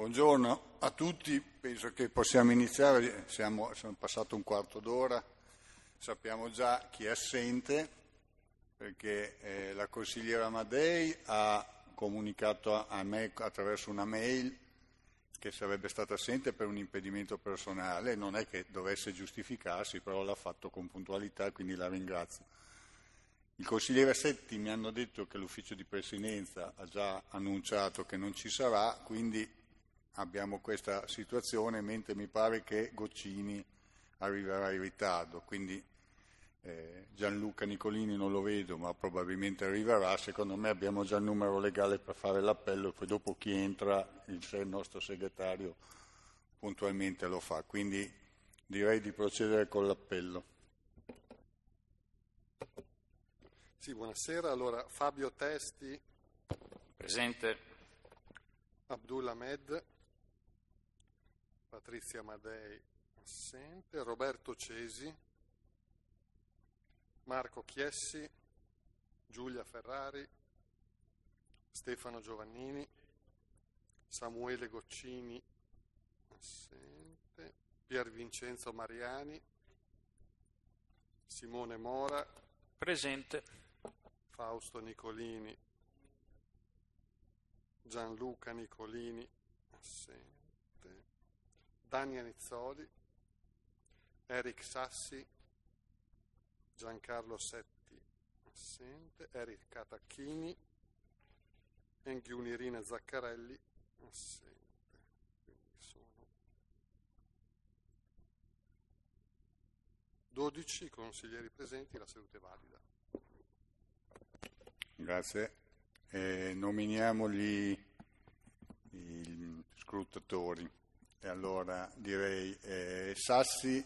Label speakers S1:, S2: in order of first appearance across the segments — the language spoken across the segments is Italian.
S1: Buongiorno a tutti, penso che possiamo iniziare, sono passato un quarto d'ora, sappiamo già chi è assente perché la consigliera Amadei ha comunicato a me attraverso una mail che sarebbe stata assente per un impedimento personale, non è che dovesse giustificarsi, però l'ha fatto con puntualità, quindi la ringrazio. Il consigliere Setti mi hanno detto che l'ufficio di presidenza ha già annunciato che non ci sarà, quindi abbiamo questa situazione, mentre mi pare che Goccini arriverà in ritardo, quindi Gianluca Nicolini non lo vedo, ma probabilmente arriverà. Secondo me abbiamo già il numero legale per fare l'appello e poi dopo chi entra, il nostro segretario puntualmente lo fa, quindi direi di procedere con l'appello.
S2: Sì, buonasera. Allora, Fabio Testi.
S3: Presente.
S2: Abdul Ahmed. Patrizia Amadei, assente. Roberto Cesi. Marco Chiessi. Giulia Ferrari. Stefano Giovannini. Samuele Goccini, assente. Pier Vincenzo Mariani. Simone Mora.
S3: Presente.
S2: Fausto Nicolini, Gianluca Nicolini, assente, Dania Nizzoli, Eric Sassi, Giancarlo Setti, assente, Erika Tacchini, Enghiunirina Zaccarelli, assente. Quindi sono 12 consiglieri presenti, la seduta è valida.
S1: Grazie. Nominiamo gli scrutatori. E allora direi Sassi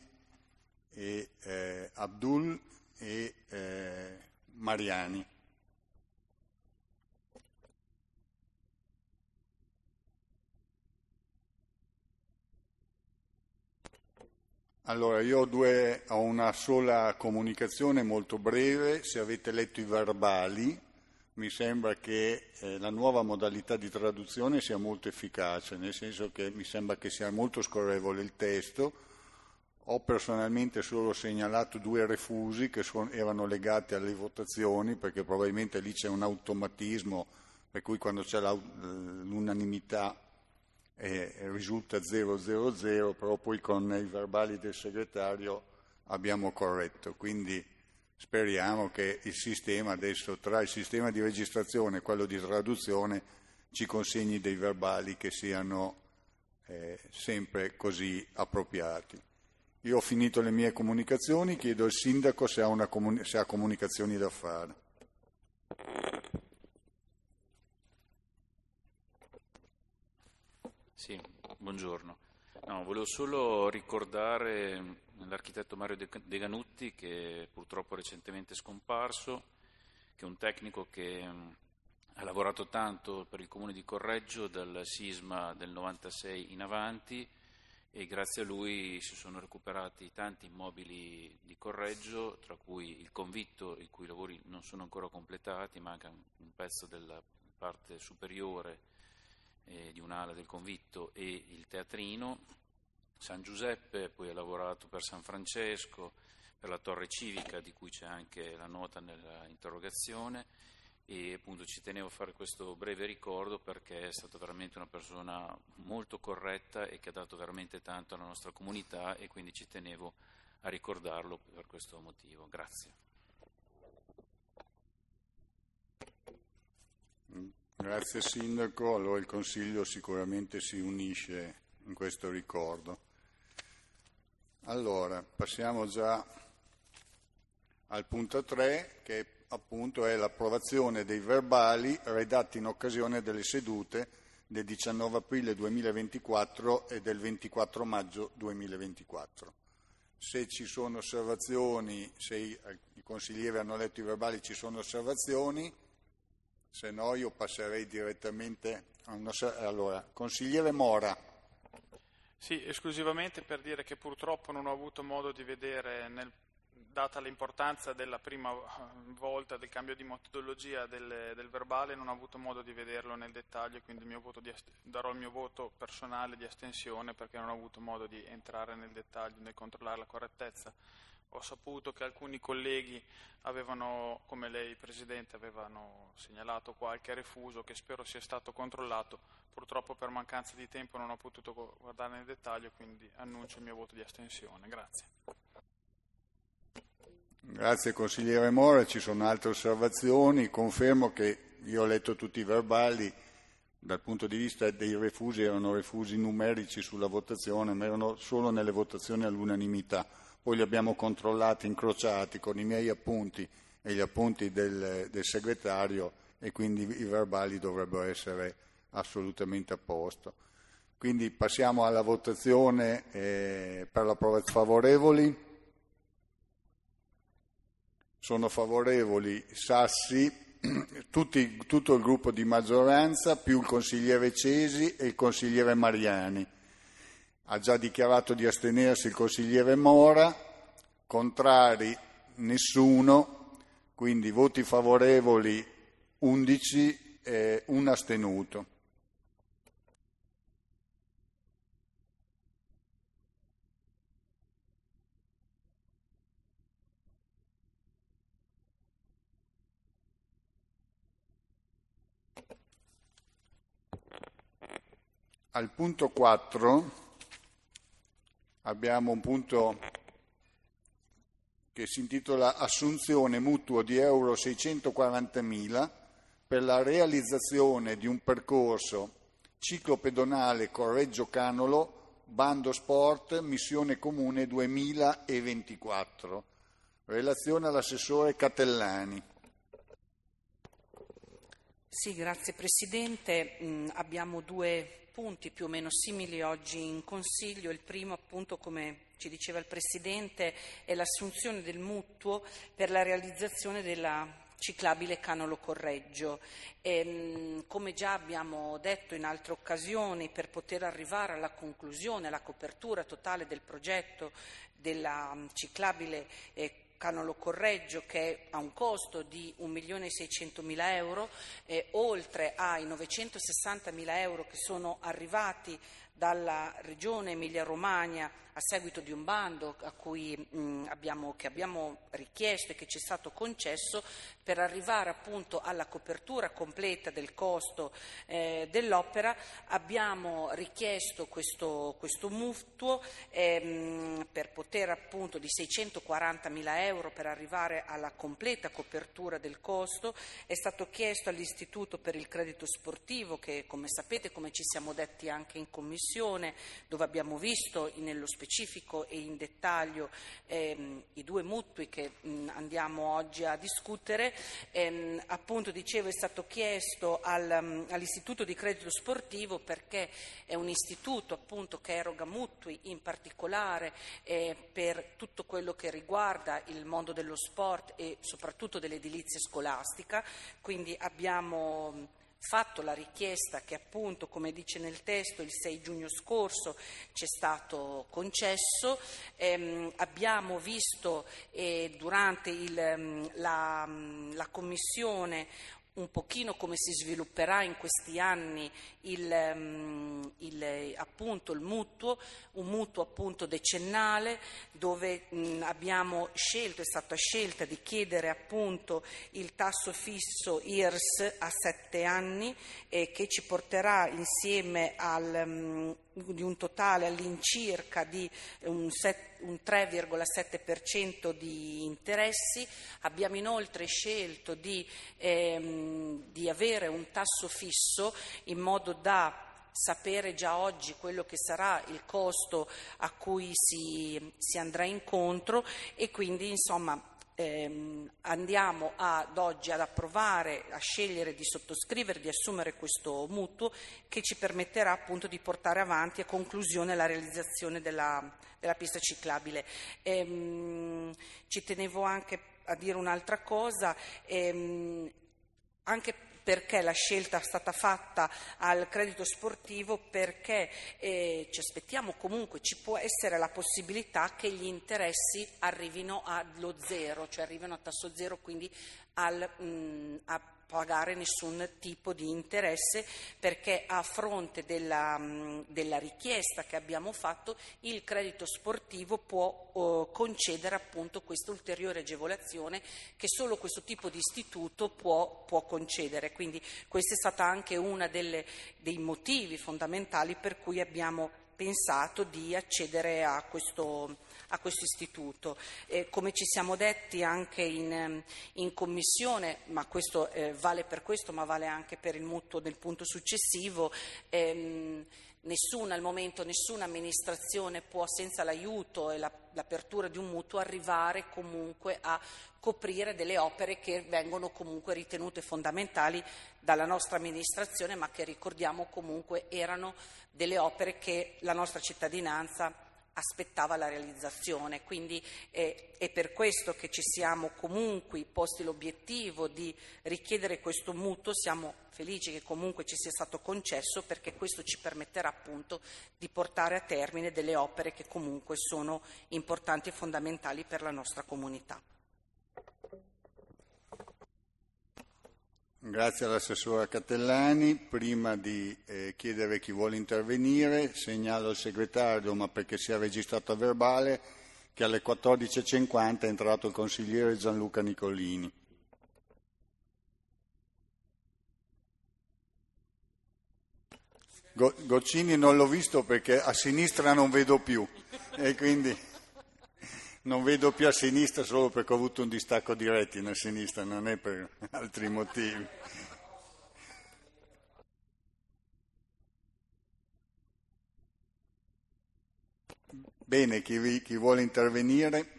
S1: e Abdul e Mariani. Allora, io ho una sola comunicazione molto breve. Se avete letto i verbali, mi sembra che la nuova modalità di traduzione sia molto efficace, nel senso che mi sembra che sia molto scorrevole il testo. Ho personalmente solo segnalato 2 refusi che erano legati alle votazioni, perché probabilmente lì c'è un automatismo, per cui quando c'è l'unanimità risulta 000, però poi con i verbali del segretario abbiamo corretto. Quindi speriamo che il sistema adesso, tra il sistema di registrazione e quello di traduzione, ci consegni dei verbali che siano sempre così appropriati. Io ho finito le mie comunicazioni, chiedo al sindaco se ha comunicazioni da fare.
S3: Sì, buongiorno. No, volevo solo ricordare l'architetto Mario De Ganutti, che purtroppo è recentemente scomparso, che è un tecnico che ha lavorato tanto per il comune di Correggio dal sisma del 96 in avanti, e grazie a lui si sono recuperati tanti immobili di Correggio, tra cui il convitto, i cui lavori non sono ancora completati, manca un pezzo della parte superiore di un'ala del convitto e il teatrino. San Giuseppe poi ha lavorato per San Francesco, per la torre civica, di cui c'è anche la nota nella interrogazione, e appunto ci tenevo a fare questo breve ricordo perché è stata veramente una persona molto corretta e che ha dato veramente tanto alla nostra comunità, e quindi ci tenevo a ricordarlo per questo motivo. Grazie.
S1: Grazie Sindaco, allora il Consiglio sicuramente si unisce in questo ricordo. Allora, passiamo già al punto 3, che appunto è l'approvazione dei verbali redatti in occasione delle sedute del 19 aprile 2024 e del 24 maggio 2024. Se ci sono osservazioni, se i consiglieri hanno letto i verbali, ci sono osservazioni, se no io passerei direttamente a allora, consigliere Mora.
S4: Sì, esclusivamente per dire che purtroppo non ho avuto modo di vedere data l'importanza della prima volta del cambio di metodologia del verbale, non ho avuto modo di vederlo nel dettaglio, quindi darò il mio voto personale di astensione perché non ho avuto modo di entrare nel dettaglio, nel controllare la correttezza. Ho saputo che alcuni colleghi avevano, come lei Presidente, avevano segnalato qualche refuso che spero sia stato controllato. Purtroppo per mancanza di tempo non ho potuto guardare nel dettaglio, quindi annuncio il mio voto di astensione. Grazie.
S1: Grazie consigliere Mora, ci sono altre osservazioni. Confermo che io ho letto tutti i verbali, dal punto di vista dei refusi erano refusi numerici sulla votazione, ma erano solo nelle votazioni all'unanimità. Poi li abbiamo controllati, incrociati con i miei appunti e gli appunti del segretario e quindi i verbali dovrebbero essere assolutamente a posto. Quindi passiamo alla votazione per l'approvazione. Favorevoli? Sono favorevoli Sassi, tutto il gruppo di maggioranza, più il consigliere Cesi e il consigliere Mariani. Ha già dichiarato di astenersi il consigliere Mora, contrari nessuno, quindi voti favorevoli 11 e un astenuto. Al punto 4 abbiamo un punto che si intitola Assunzione mutuo di euro 640.000 per la realizzazione di un percorso ciclopedonale Correggio Canolo, bando sport, missione comune 2024. Relazione all'assessore Catellani.
S5: Sì, grazie Presidente. Abbiamo due punti più o meno simili oggi in Consiglio. Il primo, appunto, come ci diceva il Presidente, è l'assunzione del mutuo per la realizzazione della ciclabile Canolo Correggio. Come già abbiamo detto in altre occasioni, per poter arrivare alla conclusione, alla copertura totale del progetto della ciclabile Canolo Correggio, che ha un costo di 1.600.000 euro, oltre ai 960.000 euro che sono arrivati dalla Regione Emilia-Romagna a seguito di un bando che abbiamo richiesto e che ci è stato concesso, per arrivare appunto alla copertura completa del costo dell'opera. Abbiamo richiesto questo mutuo per poter appunto di 640.000 euro per arrivare alla completa copertura del costo. È stato chiesto all'Istituto per il Credito Sportivo, che come sapete, come ci siamo detti anche in Commissione, dove abbiamo visto nello specifico e in dettaglio i due mutui che andiamo oggi a discutere. Appunto, dicevo, è stato chiesto all'Istituto di Credito Sportivo perché è un istituto appunto che eroga mutui in particolare per tutto quello che riguarda il mondo dello sport e soprattutto dell'edilizia scolastica. Quindi abbiamo fatto la richiesta che appunto, come dice nel testo, il 6 giugno scorso ci è stato concesso. Abbiamo visto durante la Commissione un pochino come si svilupperà in questi anni appunto il mutuo, un mutuo appunto decennale, dove è stata scelta di chiedere appunto il tasso fisso IRS a 7 anni, che ci porterà insieme di un totale all'incirca di un 3,7% di interessi. Abbiamo inoltre scelto di avere un tasso fisso in modo da sapere già oggi quello che sarà il costo a cui si andrà incontro, e quindi insomma andiamo oggi ad approvare, a scegliere di sottoscrivere, di assumere questo mutuo che ci permetterà appunto di portare avanti a conclusione la realizzazione della pista ciclabile. Ci tenevo anche a dire un'altra cosa, anche perché la scelta è stata fatta al credito sportivo? Perché ci aspettiamo comunque, ci può essere la possibilità che gli interessi arrivino allo zero, cioè arrivino a tasso zero, quindi a pagare nessun tipo di interesse, perché a fronte della richiesta che abbiamo fatto il credito sportivo può concedere appunto questa ulteriore agevolazione che solo questo tipo di istituto può concedere. Quindi questa è stata anche una dei motivi fondamentali per cui abbiamo pensato di accedere a questo istituto. Come ci siamo detti anche in commissione, ma questo vale per questo, ma vale anche per il mutuo del punto successivo, al momento nessuna amministrazione può, senza l'aiuto e l'apertura di un mutuo, arrivare comunque a coprire delle opere che vengono comunque ritenute fondamentali dalla nostra amministrazione, ma che ricordiamo comunque erano delle opere che la nostra cittadinanza aspettava la realizzazione. Quindi è per questo che ci siamo comunque posti l'obiettivo di richiedere questo mutuo. Siamo felici che comunque ci sia stato concesso, perché questo ci permetterà appunto di portare a termine delle opere che comunque sono importanti e fondamentali per la nostra comunità.
S1: Grazie all'assessora Catellani. Prima di chiedere chi vuole intervenire, segnalo al segretario, ma perché sia registrato a verbale, che alle 14.50 è entrato il consigliere Gianluca Nicolini. Goccini non l'ho visto perché a sinistra non vedo più e quindi non vedo più a sinistra solo perché ho avuto un distacco di retina a sinistra, non è per altri motivi. Bene, chi vuole intervenire?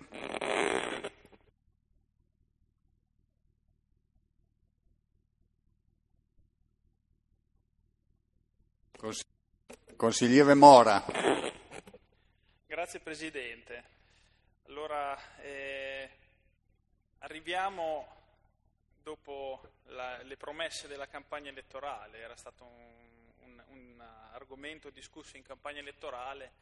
S1: Consigliere Mora.
S4: Grazie Presidente. Allora, arriviamo dopo le promesse della campagna elettorale. Era stato un argomento discusso in campagna elettorale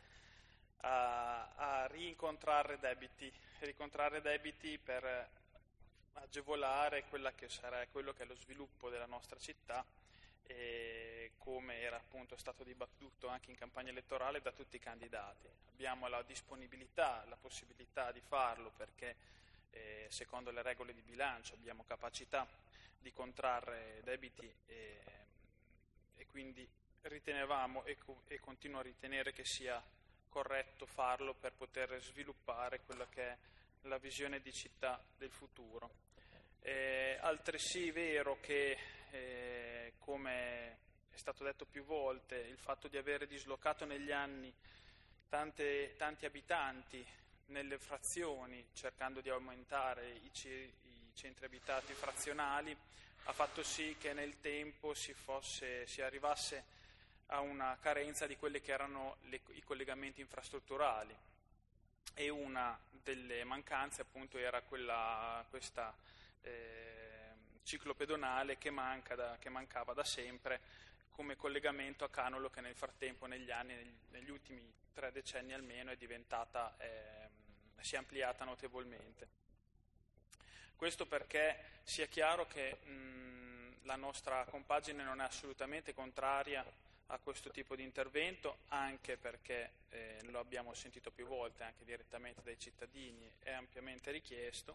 S4: a rincontrare debiti per agevolare quello che è lo sviluppo della nostra città, come era appunto stato dibattuto anche in campagna elettorale da tutti i candidati. Abbiamo la disponibilità, la possibilità di farlo perché secondo le regole di bilancio abbiamo capacità di contrarre debiti e quindi ritenevamo e continuo a ritenere che sia corretto farlo per poter sviluppare quella che è la visione di città del futuro. Altresì vero che, come è stato detto più volte, il fatto di avere dislocato negli anni tanti abitanti nelle frazioni, cercando di aumentare i centri abitati frazionali, ha fatto sì che nel tempo si arrivasse a una carenza di quelli che erano i collegamenti infrastrutturali, e una delle mancanze appunto era questa ciclopedonale che mancava da sempre come collegamento a Canolo, che nel frattempo negli ultimi 3 decenni almeno si è ampliata notevolmente. Questo perché sia chiaro che la nostra compagine non è assolutamente contraria a questo tipo di intervento, anche perché lo abbiamo sentito più volte anche direttamente dai cittadini, è ampiamente richiesto,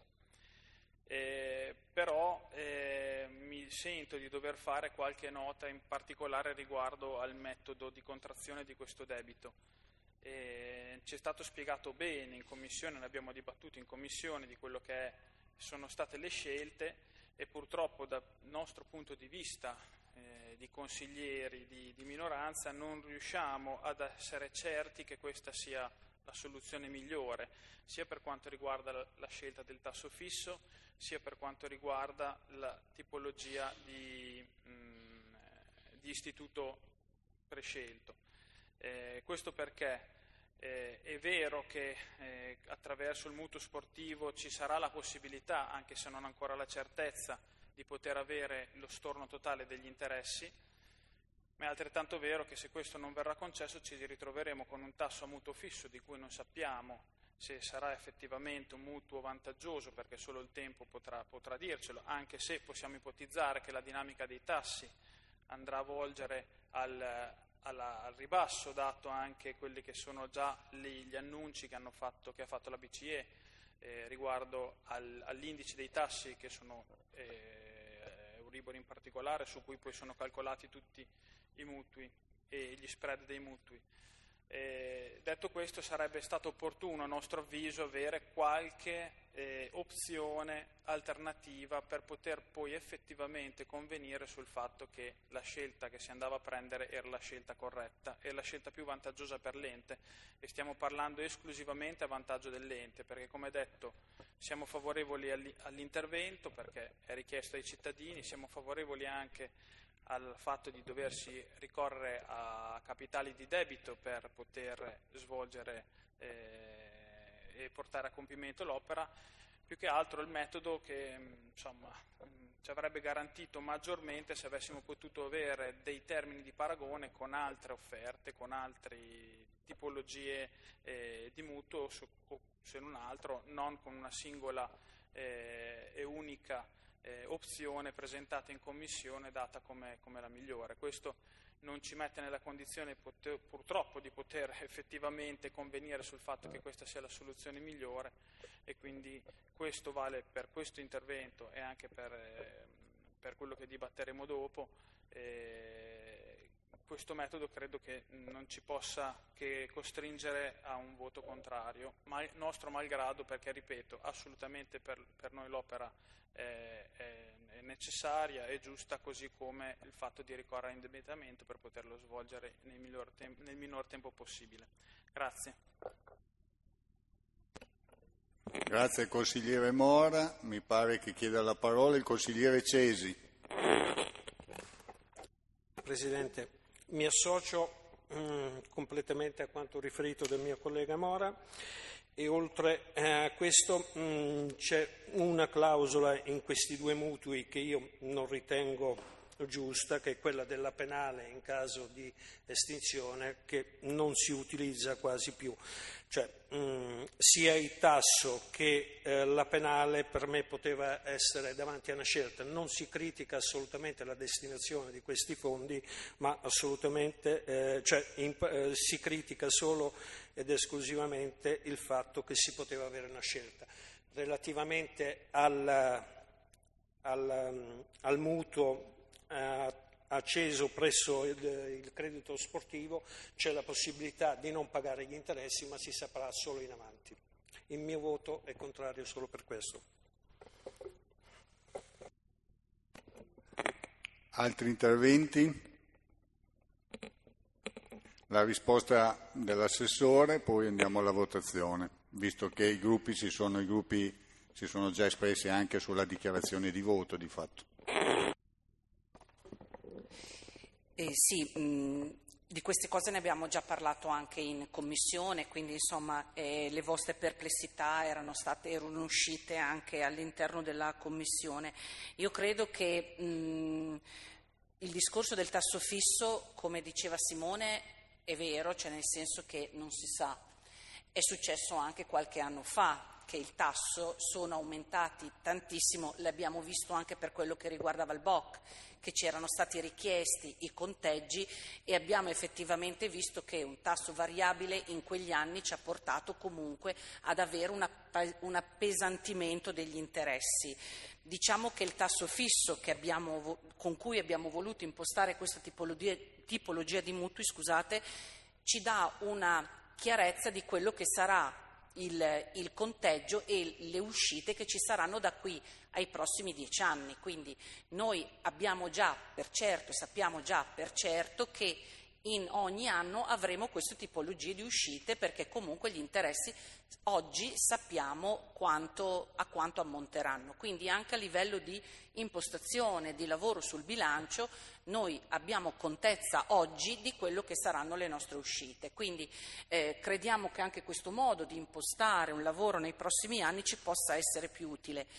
S4: però mi sento di dover fare qualche nota in particolare riguardo al metodo di contrazione di questo debito. Ci è stato spiegato bene in commissione, ne abbiamo dibattuto in commissione di quello che sono state le scelte, e purtroppo dal nostro punto di vista di consiglieri di minoranza non riusciamo ad essere certi che questa sia la soluzione migliore, sia per quanto riguarda la scelta del tasso fisso, sia per quanto riguarda la tipologia di istituto prescelto. Questo perché è vero che attraverso il mutuo sportivo ci sarà la possibilità, anche se non ancora la certezza, di poter avere lo storno totale degli interessi, ma è altrettanto vero che se questo non verrà concesso ci ritroveremo con un tasso a mutuo fisso di cui non sappiamo se sarà effettivamente un mutuo vantaggioso, perché solo il tempo potrà dircelo, anche se possiamo ipotizzare che la dinamica dei tassi andrà a volgere al ribasso, dato anche quelli che sono già gli annunci che ha fatto la BCE riguardo agli indici dei tassi, che sono Euribor in particolare, su cui poi sono calcolati tutti i mutui e gli spread dei mutui. Detto questo, sarebbe stato opportuno, a nostro avviso, avere qualche opzione alternativa per poter poi effettivamente convenire sul fatto che la scelta che si andava a prendere era la scelta corretta e la scelta più vantaggiosa per l'ente, e stiamo parlando esclusivamente a vantaggio dell'ente, perché, come detto, siamo favorevoli all'intervento perché è richiesto ai cittadini, siamo favorevoli anche al fatto di doversi ricorrere a capitali di debito per poter svolgere e portare a compimento l'opera. Più che altro il metodo che ci avrebbe garantito maggiormente se avessimo potuto avere dei termini di paragone con altre offerte, con altre tipologie di mutuo, o se non altro non con una singola e unica opzione presentata in commissione data come la migliore. Questo non ci mette nella condizione purtroppo di poter effettivamente convenire sul fatto che questa sia la soluzione migliore, e quindi questo vale per questo intervento e anche per quello che dibatteremo dopo. Questo metodo credo che non ci possa che costringere a un voto contrario, ma nostro malgrado, perché, ripeto, assolutamente per noi l'opera è necessaria e giusta, così come il fatto di ricorrere all'indebitamento per poterlo svolgere nel minor tempo possibile. Grazie.
S1: Grazie consigliere Mora. Mi pare che chieda la parola il consigliere Cesi.
S6: Presidente, mi associo completamente a quanto riferito dal mio collega Mora, e oltre a questo c'è una clausola in questi due mutui che io non ritengo giusta, che è quella della penale in caso di estinzione, che non si utilizza quasi più. Cioè, sia il tasso che la penale per me poteva essere davanti a una scelta. Non si critica assolutamente la destinazione di questi fondi, ma assolutamente si critica solo ed esclusivamente il fatto che si poteva avere una scelta. Relativamente al mutuo acceso presso il credito sportivo, c'è la possibilità di non pagare gli interessi, ma si saprà solo in avanti. Il mio voto è contrario solo per questo.
S1: Altri interventi? La risposta dell'assessore, poi andiamo alla votazione, visto che i gruppi si sono già espressi anche sulla dichiarazione di voto, di fatto.
S5: Di queste cose ne abbiamo già parlato anche in commissione, quindi insomma le vostre perplessità erano uscite anche all'interno della commissione. Io credo che il discorso del tasso fisso, come diceva Simone, è vero, cioè nel senso che non si sa. È successo anche qualche anno fa che il tasso sono aumentati tantissimo, l'abbiamo visto anche per quello che riguardava il BOC, che c'erano stati richiesti i conteggi e abbiamo effettivamente visto che un tasso variabile in quegli anni ci ha portato comunque ad avere un appesantimento degli interessi. Diciamo che il tasso fisso con cui abbiamo voluto impostare questa tipologia di mutui, ci dà una chiarezza di quello che sarà il conteggio e le uscite che ci saranno da qui ai prossimi 10 anni. Quindi noi sappiamo già per certo che in ogni anno avremo queste tipologie di uscite, perché comunque gli interessi oggi sappiamo a quanto ammonteranno. Quindi anche a livello di impostazione di lavoro sul bilancio noi abbiamo contezza oggi di quello che saranno le nostre uscite. Quindi crediamo che anche questo modo di impostare un lavoro nei prossimi anni ci possa essere più utile.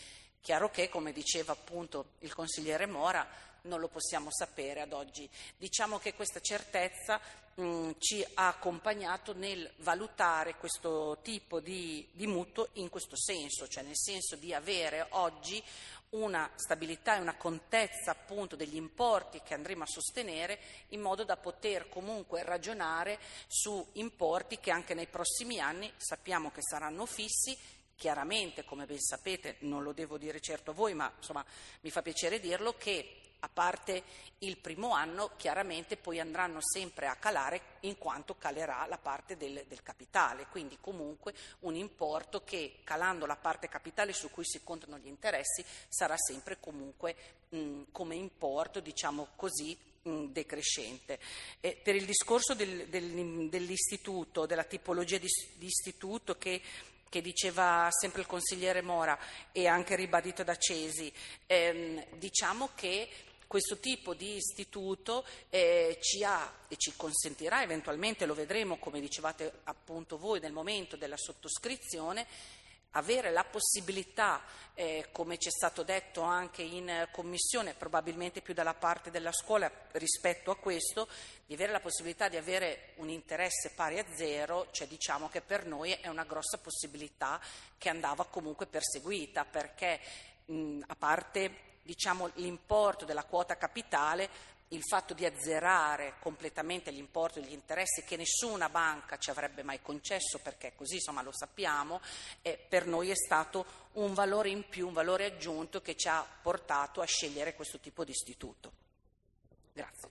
S5: Chiaro che, come diceva appunto il consigliere Mora, non lo possiamo sapere ad oggi. Diciamo che questa certezza ci ha accompagnato nel valutare questo tipo di mutuo in questo senso, cioè nel senso di avere oggi una stabilità e una contezza appunto degli importi che andremo a sostenere, in modo da poter comunque ragionare su importi che anche nei prossimi anni sappiamo che saranno fissi. Chiaramente, come ben sapete, non lo devo dire certo a voi, ma insomma mi fa piacere dirlo, che a parte il primo anno, chiaramente poi andranno sempre a calare in quanto calerà la parte del capitale, quindi comunque un importo che, calando la parte capitale su cui si contano gli interessi, sarà sempre comunque come importo, diciamo così, decrescente. Per il discorso dell'istituto, della tipologia di istituto che diceva sempre il consigliere Mora e anche ribadito da Cesi, diciamo che questo tipo di istituto ci ha e ci consentirà, eventualmente lo vedremo, come dicevate appunto voi nel momento della sottoscrizione, avere la possibilità, come ci è stato detto anche in commissione, probabilmente più dalla parte della scuola rispetto a questo, di avere la possibilità di avere un interesse pari a zero, cioè diciamo che per noi è una grossa possibilità che andava comunque perseguita, perché a parte diciamo l'importo della quota capitale, il fatto di azzerare completamente l'importo degli interessi che nessuna banca ci avrebbe mai concesso, perché così insomma lo sappiamo, per noi è stato un valore in più, un valore aggiunto che ci ha portato a scegliere questo tipo di istituto. Grazie.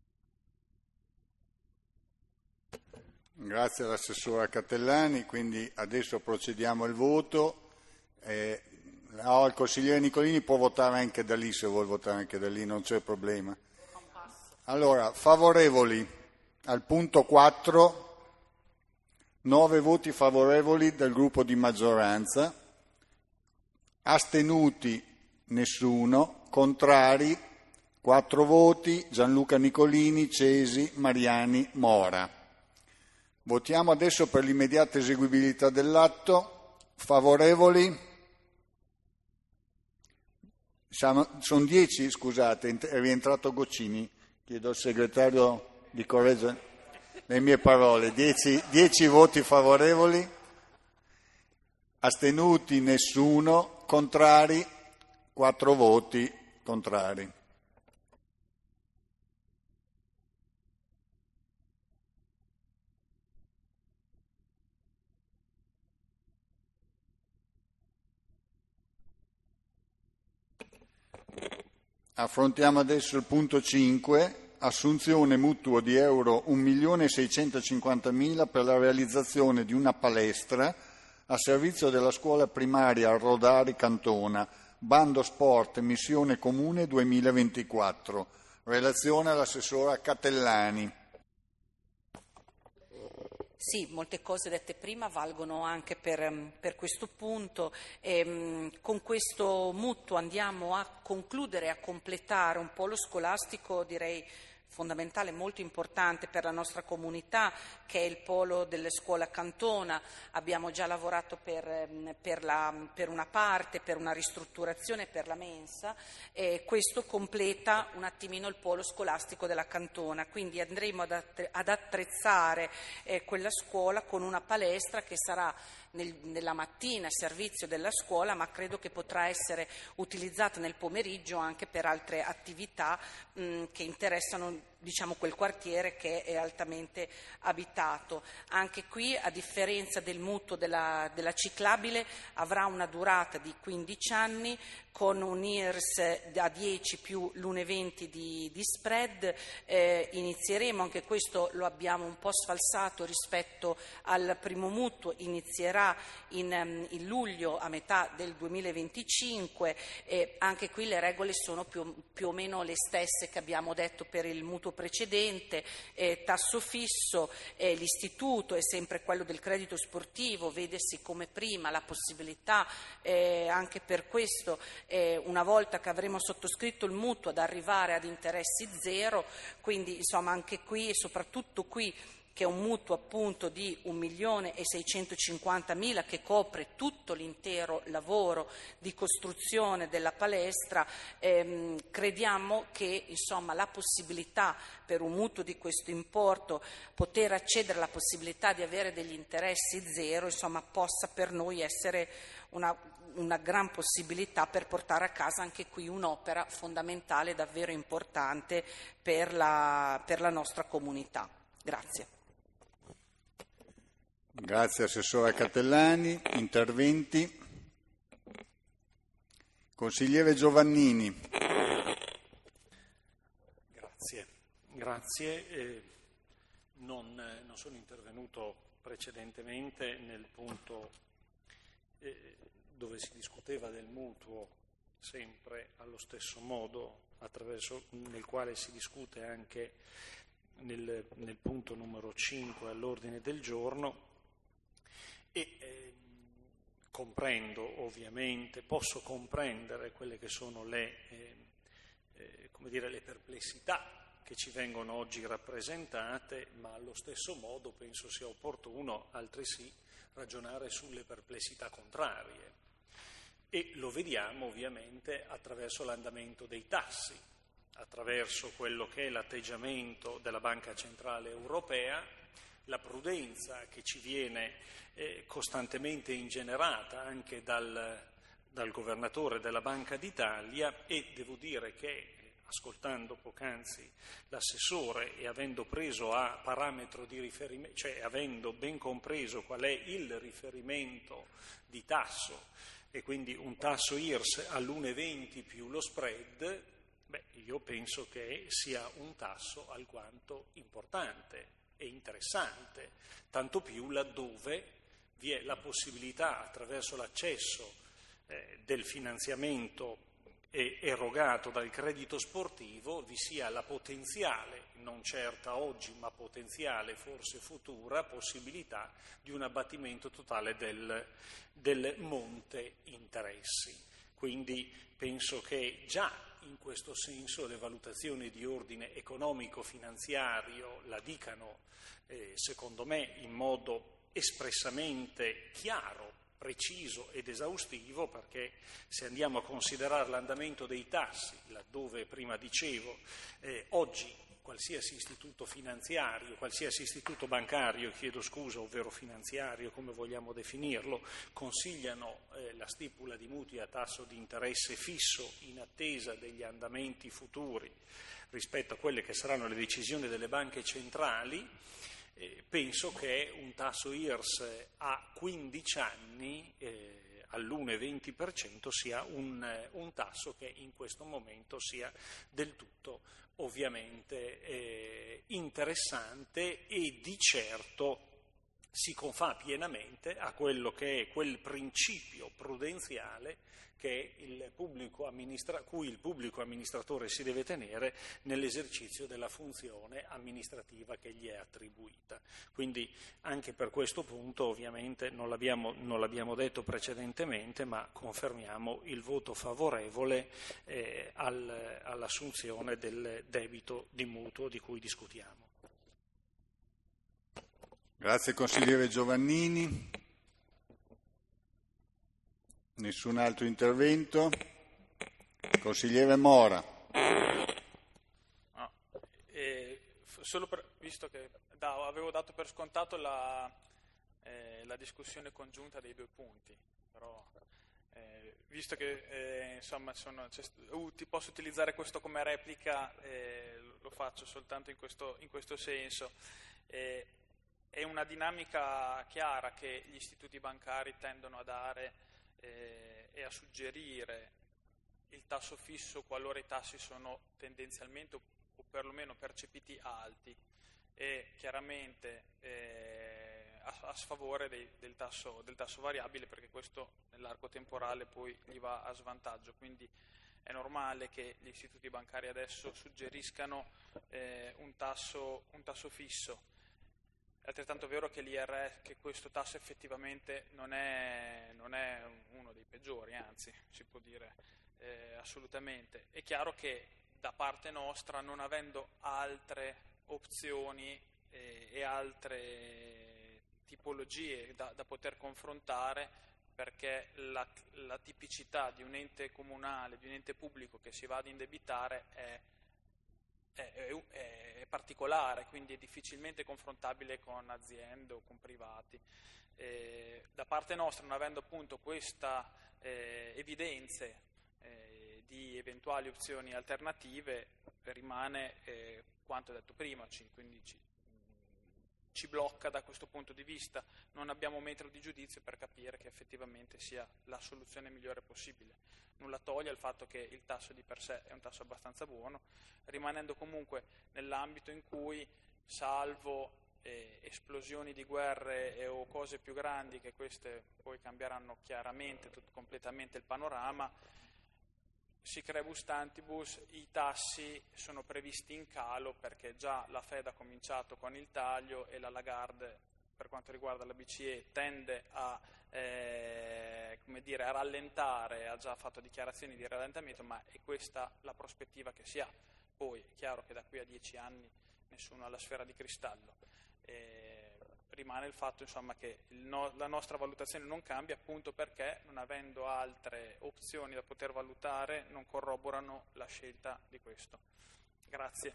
S1: Grazie all'assessora Catellani, quindi adesso procediamo al voto. Il consigliere Nicolini può votare anche da lì, se vuole votare anche da lì, non c'è problema. Allora, favorevoli al punto 4, 9 voti favorevoli del gruppo di maggioranza, astenuti nessuno, contrari 4 voti, Gianluca Nicolini, Cesi, Mariani, Mora. Votiamo adesso per l'immediata eseguibilità dell'atto. Favorevoli? Sono 10, scusate, è rientrato Goccini. Chiedo al segretario di correggere le mie parole. 10 voti favorevoli, astenuti nessuno, contrari 4 voti contrari. Affrontiamo adesso il punto 5, assunzione mutuo di euro 1.650.000 per la realizzazione di una palestra a servizio della scuola primaria Rodari Cantona, bando sport missione comune 2024. Relazione all'assessora Catellani.
S5: Sì, molte cose dette prima valgono anche per questo punto. Con questo mutuo andiamo a concludere e a completare un polo scolastico, direi fondamentale, molto importante per la nostra comunità, che è il polo delle scuole Cantona. Abbiamo già lavorato per una parte, per una ristrutturazione per la mensa, e questo completa un attimino il polo scolastico della Cantona, quindi andremo ad attrezzare quella scuola con una palestra che sarà nella mattina a servizio della scuola, ma credo che potrà essere utilizzata nel pomeriggio anche per altre attività che interessano, diciamo, quel quartiere che è altamente abitato. Anche qui, a differenza del mutuo della ciclabile, avrà una durata di 15 anni con un IRS a 10 più l'1,20 di spread. Inizieremo, anche questo lo abbiamo un po' sfalsato rispetto al primo mutuo, inizierà in luglio, a metà del 2025, anche qui le regole sono più o meno le stesse che abbiamo detto per il mutuo precedente, tasso fisso, l'istituto è sempre quello del credito sportivo, vedesi come prima la possibilità anche per questo, una volta che avremo sottoscritto il mutuo, ad arrivare ad interessi zero, quindi insomma anche qui e soprattutto qui che è un mutuo appunto di 1.650.000 che copre tutto l'intero lavoro di costruzione della palestra. Crediamo che insomma la possibilità per un mutuo di questo importo poter accedere alla possibilità di avere degli interessi zero, insomma, possa per noi essere una gran possibilità per portare a casa anche qui un'opera fondamentale, davvero importante per la nostra comunità. Grazie.
S1: Grazie Assessore Catellani. Interventi? Consigliere Giovannini.
S6: Grazie. Non sono intervenuto precedentemente nel punto dove si discuteva del mutuo sempre allo stesso modo, nel quale si discute anche nel punto numero 5 all'ordine del giorno, e posso comprendere quelle che sono le perplessità che ci vengono oggi rappresentate, ma allo stesso modo penso sia opportuno altresì ragionare sulle perplessità contrarie, e lo vediamo ovviamente attraverso l'andamento dei tassi, attraverso quello che è l'atteggiamento della Banca Centrale Europea, la prudenza che ci viene costantemente ingenerata anche dal governatore della Banca d'Italia, e devo dire che, ascoltando poc'anzi l'assessore e avendo preso a parametro di riferimento, cioè avendo ben compreso qual è il riferimento di tasso, e quindi un tasso IRS all'1,20 più lo spread, io penso che sia un tasso alquanto importante e interessante, tanto più laddove vi è la possibilità, attraverso l'accesso del finanziamento erogato dal credito sportivo, vi sia la potenziale, non certa oggi ma potenziale forse futura, possibilità di un abbattimento totale del monte interessi. Quindi penso che già in questo senso le valutazioni di ordine economico-finanziario la dicano, secondo me, in modo espressamente chiaro, preciso ed esaustivo, perché se andiamo a considerare l'andamento dei tassi, laddove prima dicevo oggi qualsiasi istituto finanziario, qualsiasi istituto bancario, ovvero finanziario, come vogliamo definirlo, consigliano la stipula di mutui a tasso di interesse fisso in attesa degli andamenti futuri rispetto a quelle che saranno le decisioni delle banche centrali. Penso che un tasso IRS a 15 anni all'1,20% sia un tasso che in questo momento sia del tutto ovviamente interessante, e di certo si confà pienamente a quello che è quel principio prudenziale che cui il pubblico amministratore si deve tenere nell'esercizio della funzione amministrativa che gli è attribuita. Quindi anche per questo punto ovviamente non l'abbiamo detto precedentemente, ma confermiamo il voto favorevole all'assunzione del debito di mutuo di cui discutiamo.
S1: Grazie consigliere Giovannini. Nessun altro intervento? Consigliere Mora.
S4: Visto che avevo dato per scontato la discussione congiunta dei due punti, però visto che insomma posso utilizzare questo come replica, lo faccio soltanto in questo senso. È una dinamica chiara che gli istituti bancari tendono a dare e a suggerire il tasso fisso qualora i tassi sono tendenzialmente o perlomeno percepiti alti, e chiaramente a sfavore del tasso variabile, perché questo nell'arco temporale poi gli va a svantaggio. Quindi è normale che gli istituti bancari adesso suggeriscano un tasso fisso. È altrettanto vero che che questo tasso effettivamente non è uno dei peggiori, anzi si può dire assolutamente. È chiaro che da parte nostra, non avendo altre opzioni e altre tipologie da poter confrontare, perché la tipicità di un ente comunale, di un ente pubblico che si va ad indebitare è particolare, quindi è difficilmente confrontabile con aziende o con privati. Da parte nostra, non avendo appunto questa evidenze di eventuali opzioni alternative, rimane quanto detto prima, quindi ci blocca da questo punto di vista. Non abbiamo metro di giudizio per capire che effettivamente sia la soluzione migliore possibile. Nulla toglie al fatto che il tasso di per sé è un tasso abbastanza buono, rimanendo comunque nell'ambito in cui, salvo esplosioni di guerre o cose più grandi, che queste poi cambieranno chiaramente completamente il panorama, sic rebus tantibus, i tassi sono previsti in calo, perché già la Fed ha cominciato con il taglio e la Lagarde, per quanto riguarda la BCE, tende a a rallentare, ha già fatto dichiarazioni di rallentamento, ma è questa la prospettiva che si ha. Poi è chiaro che da qui a 10 anni nessuno ha la sfera di cristallo. Rimane il fatto, insomma, che la nostra valutazione non cambia, appunto perché, non avendo altre opzioni da poter valutare, non corroborano la scelta di questo. Grazie.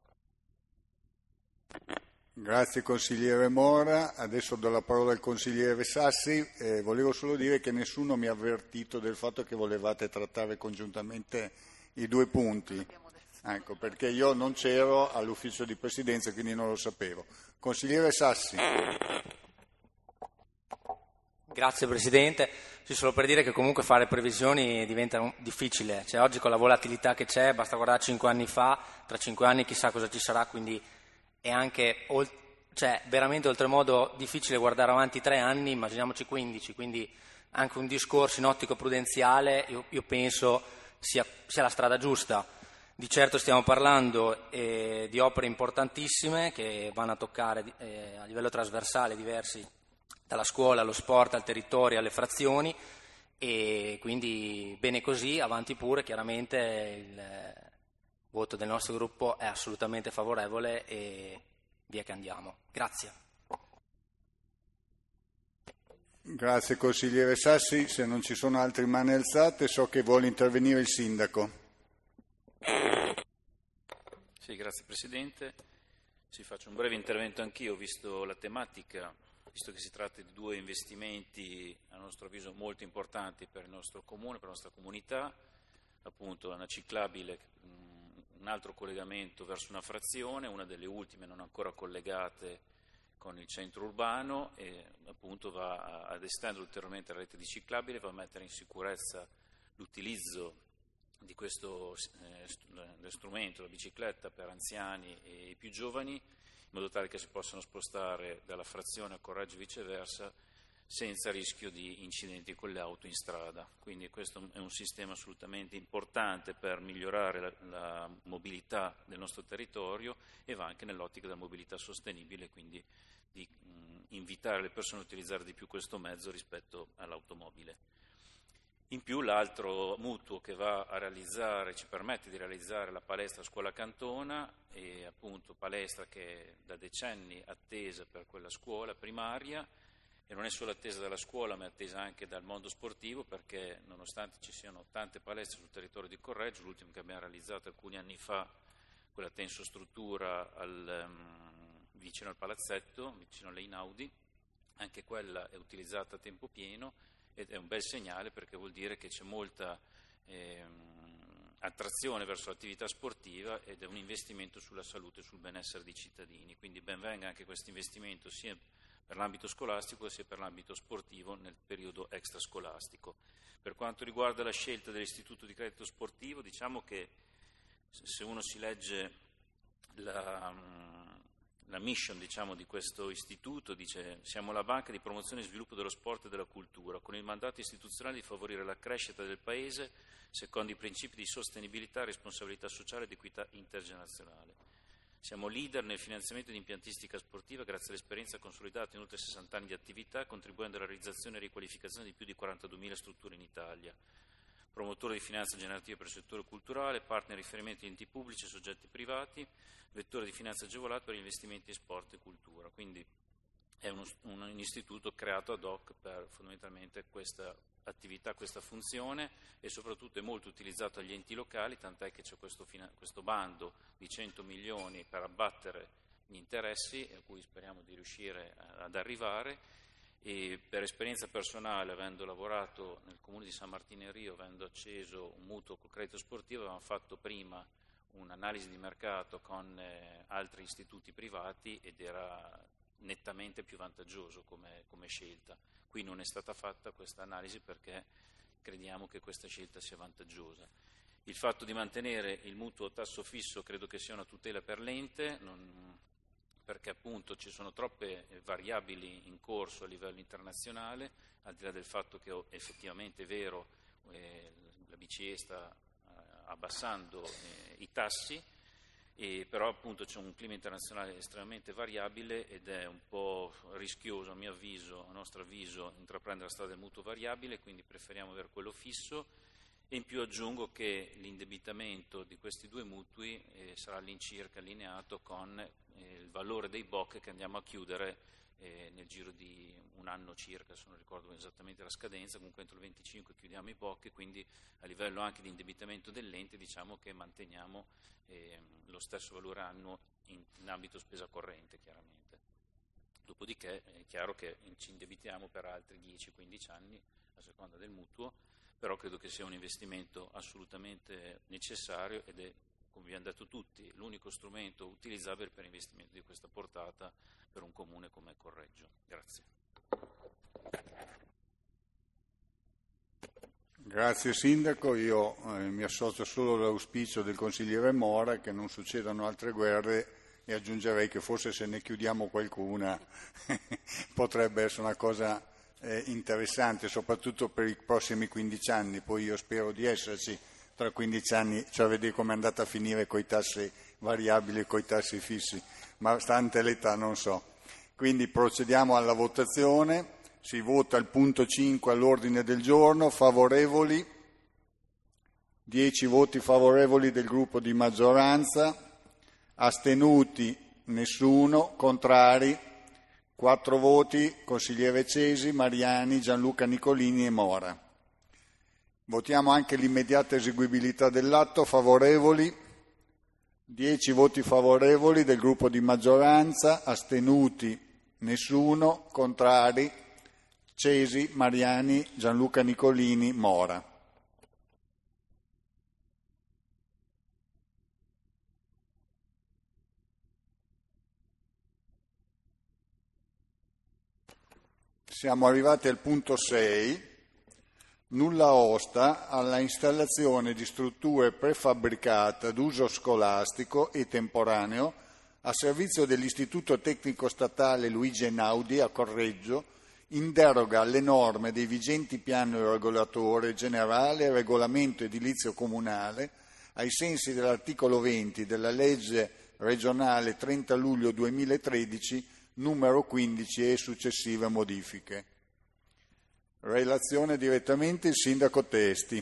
S1: Grazie consigliere Mora. Adesso do la parola al consigliere Sassi. Volevo solo dire che nessuno mi ha avvertito del fatto che volevate trattare congiuntamente i due punti. Ecco, perché io non c'ero all'ufficio di presidenza, quindi non lo sapevo. Consigliere Sassi.
S7: Grazie Presidente. Sì, solo per dire che comunque fare previsioni diventa difficile. Cioè, oggi con la volatilità che c'è, basta guardare 5 anni fa, tra 5 anni chissà cosa ci sarà, quindi è anche veramente oltremodo difficile guardare avanti 3 anni, immaginiamoci 15, quindi anche un discorso in ottico prudenziale io penso sia la strada giusta. Di certo stiamo parlando di opere importantissime che vanno a toccare a livello trasversale diversi, dalla scuola allo sport, al territorio, alle frazioni, e quindi bene così, avanti pure. Chiaramente il voto del nostro gruppo è assolutamente favorevole e via che andiamo. Grazie.
S1: Grazie consigliere Sassi. Se non ci sono altre mani alzate, so che vuole intervenire il sindaco.
S3: Sì, grazie Presidente. Faccio un breve intervento anch'io, visto la tematica, visto che si tratta di 2 investimenti a nostro avviso molto importanti per il nostro comune, per la nostra comunità, appunto una ciclabile, un altro collegamento verso una frazione, una delle ultime non ancora collegate con il centro urbano, e appunto va ad estendere ulteriormente la rete di ciclabile, va a mettere in sicurezza l'utilizzo di questo strumento, la bicicletta, per anziani e i più giovani, in modo tale che si possano spostare dalla frazione a Correggio e viceversa senza rischio di incidenti con le auto in strada. Quindi questo è un sistema assolutamente importante per migliorare la mobilità del nostro territorio, e va anche nell'ottica della mobilità sostenibile, quindi di invitare le persone a utilizzare di più questo mezzo rispetto all'automobile. In più l'altro mutuo che va a realizzare, ci permette di realizzare la palestra Scuola Cantona, e appunto palestra che è da decenni attesa per quella scuola primaria, e non è solo attesa dalla scuola ma è attesa anche dal mondo sportivo, perché nonostante ci siano tante palestre sul territorio di Correggio, l'ultima che abbiamo realizzato alcuni anni fa, quella tensostruttura vicino al palazzetto, vicino alle Inaudi, anche quella è utilizzata a tempo pieno, ed è un bel segnale, perché vuol dire che c'è molta attrazione verso l'attività sportiva, ed è un investimento sulla salute e sul benessere dei cittadini. Quindi ben venga anche questo investimento sia per l'ambito scolastico sia per l'ambito sportivo nel periodo extrascolastico. Per quanto riguarda la scelta dell'istituto di credito sportivo, diciamo che se uno si legge la mission, di questo istituto, dice: siamo la banca di promozione e sviluppo dello sport e della cultura, con il mandato istituzionale di favorire la crescita del Paese secondo i principi di sostenibilità, responsabilità sociale ed equità intergenerazionale. Siamo leader nel finanziamento di impiantistica sportiva grazie all'esperienza consolidata in oltre 60 anni di attività, contribuendo alla realizzazione e riqualificazione di più di 42.000 strutture in Italia. promotore di finanza generativa per il settore culturale, partner di riferimento di enti pubblici e soggetti privati, vettore di finanza agevolata per gli investimenti in sport e cultura. Quindi è un istituto creato ad hoc per fondamentalmente questa attività, questa funzione, e soprattutto è molto utilizzato agli enti locali, tant'è che c'è questo bando di 100 milioni per abbattere gli interessi, a cui speriamo di riuscire ad arrivare. E per esperienza personale, avendo lavorato nel comune di San Martino in Rio, avendo acceso un mutuo col credito sportivo, avevamo fatto prima un'analisi di mercato con altri istituti privati ed era nettamente più vantaggioso come scelta. Qui non è stata fatta questa analisi perché crediamo che questa scelta sia vantaggiosa. Il fatto di mantenere il mutuo a tasso fisso credo che sia una tutela per l'ente, perché appunto ci sono troppe variabili in corso a livello internazionale, al di là del fatto che effettivamente è vero, la BCE sta abbassando i tassi, però appunto c'è un clima internazionale estremamente variabile ed è un po' rischioso a nostro avviso intraprendere la strada del mutuo variabile, quindi preferiamo avere quello fisso. E in più aggiungo che l'indebitamento di questi due mutui sarà all'incirca allineato con il valore dei BOC che andiamo a chiudere nel giro di un anno circa, se non ricordo esattamente la scadenza, comunque entro il 25 chiudiamo i BOC, e quindi a livello anche di indebitamento dell'ente diciamo che manteniamo lo stesso valore annuo in ambito spesa corrente, chiaramente. Dopodiché è chiaro che ci indebitiamo per altri 10-15 anni a seconda del mutuo, però credo che sia un investimento assolutamente necessario ed è, come vi hanno detto tutti, l'unico strumento utilizzabile per investimenti di questa portata per un comune come Correggio. Grazie.
S1: Grazie Sindaco, io mi associo solo all'auspicio del consigliere Mora che non succedano altre guerre, e aggiungerei che forse se ne chiudiamo qualcuna potrebbe essere una cosa interessante, soprattutto per i prossimi 15 anni, poi io spero di esserci tra 15 anni, cioè a vedere come è andata a finire coi tassi variabili e coi tassi fissi, ma stante l'età non so. Quindi procediamo alla votazione, si vota il punto 5 all'ordine del giorno, favorevoli, 10 voti favorevoli del gruppo di maggioranza, astenuti nessuno, contrari 4 voti, consigliere Cesi, Mariani, Gianluca Nicolini e Mora. Votiamo anche l'immediata eseguibilità dell'atto, favorevoli, 10 voti favorevoli del gruppo di maggioranza, astenuti nessuno, contrari, Cesi, Mariani, Gianluca Nicolini, Mora. Siamo arrivati al punto 6, nulla osta alla installazione di strutture prefabbricate d'uso scolastico e temporaneo a servizio dell'Istituto Tecnico Statale Luigi Einaudi a Correggio, in deroga alle norme dei vigenti piano regolatore generale e regolamento edilizio comunale, ai sensi dell'articolo 20 della legge regionale 30 luglio 2013 numero 15 e successive modifiche. Relazione direttamente il Sindaco Testi.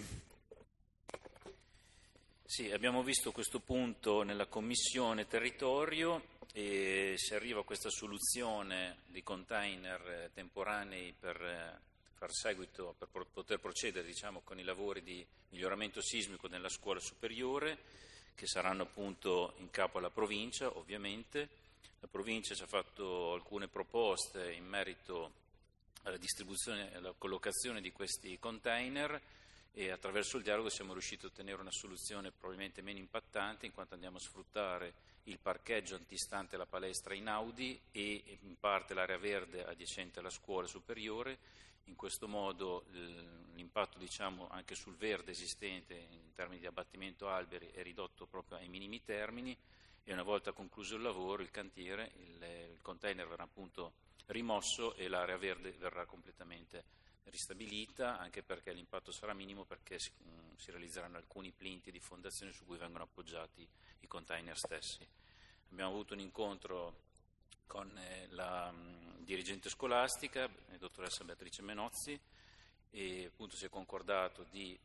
S3: Sì, abbiamo visto questo punto nella Commissione Territorio e si arriva a questa soluzione di container temporanei per far seguito, per poter procedere con i lavori di miglioramento sismico nella scuola superiore, che saranno appunto in capo alla provincia, ovviamente. La provincia ci ha fatto alcune proposte in merito alla distribuzione e alla collocazione di questi container e attraverso il dialogo siamo riusciti a ottenere una soluzione probabilmente meno impattante, in quanto andiamo a sfruttare il parcheggio antistante alla palestra Einaudi e in parte l'area verde adiacente alla scuola superiore. In questo modo l'impatto anche sul verde esistente in termini di abbattimento alberi è ridotto proprio ai minimi termini. E una volta concluso il lavoro, il cantiere, il container verrà appunto rimosso e l'area verde verrà completamente ristabilita, anche perché l'impatto sarà minimo, perché si realizzeranno alcuni plinti di fondazione su cui vengono appoggiati i container stessi. Abbiamo avuto un incontro con la dirigente scolastica, la dottoressa Beatrice Menozzi, e appunto si è concordato di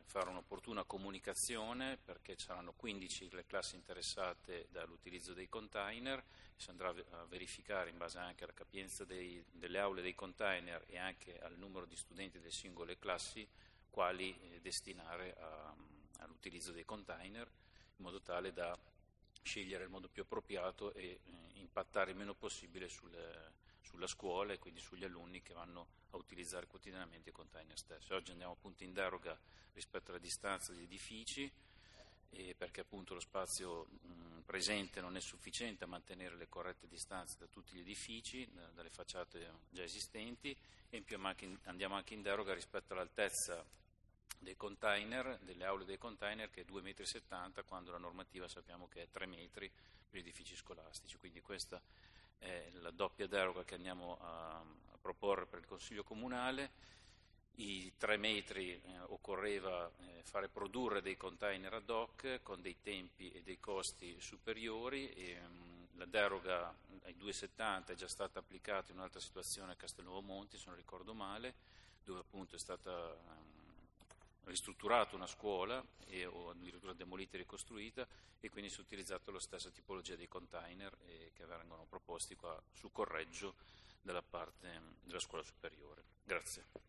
S3: fare un'opportuna comunicazione, perché saranno 15 le classi interessate dall'utilizzo dei container. Si andrà a verificare, in base anche alla capienza delle aule dei container e anche al numero di studenti delle singole classi, quali destinare all'utilizzo dei container, in modo tale da scegliere il modo più appropriato e impattare il meno possibile sulla scuola e quindi sugli alunni che vanno a utilizzare quotidianamente i container stessi. Oggi andiamo appunto in deroga rispetto alla distanza degli edifici, perché appunto lo spazio presente non è sufficiente a mantenere le corrette distanze da tutti gli edifici, dalle facciate già esistenti, e in più andiamo anche in deroga rispetto all'altezza dei container, delle aule dei container, che è 2,70 metri, quando la normativa sappiamo che è 3 metri per gli edifici scolastici. Quindi questa è la doppia deroga che andiamo a proporre per il Consiglio Comunale. I 3 metri occorreva fare produrre dei container ad hoc con dei tempi e dei costi superiori, e la deroga ai 2,70 è già stata applicata in un'altra situazione a Castelnuovo Monti, se non ricordo male, dove appunto è stata ristrutturata una scuola o addirittura demolita e ricostruita, e quindi si è utilizzato la stessa tipologia di container che vengono proposti qua su Correggio dalla parte della scuola superiore. Grazie.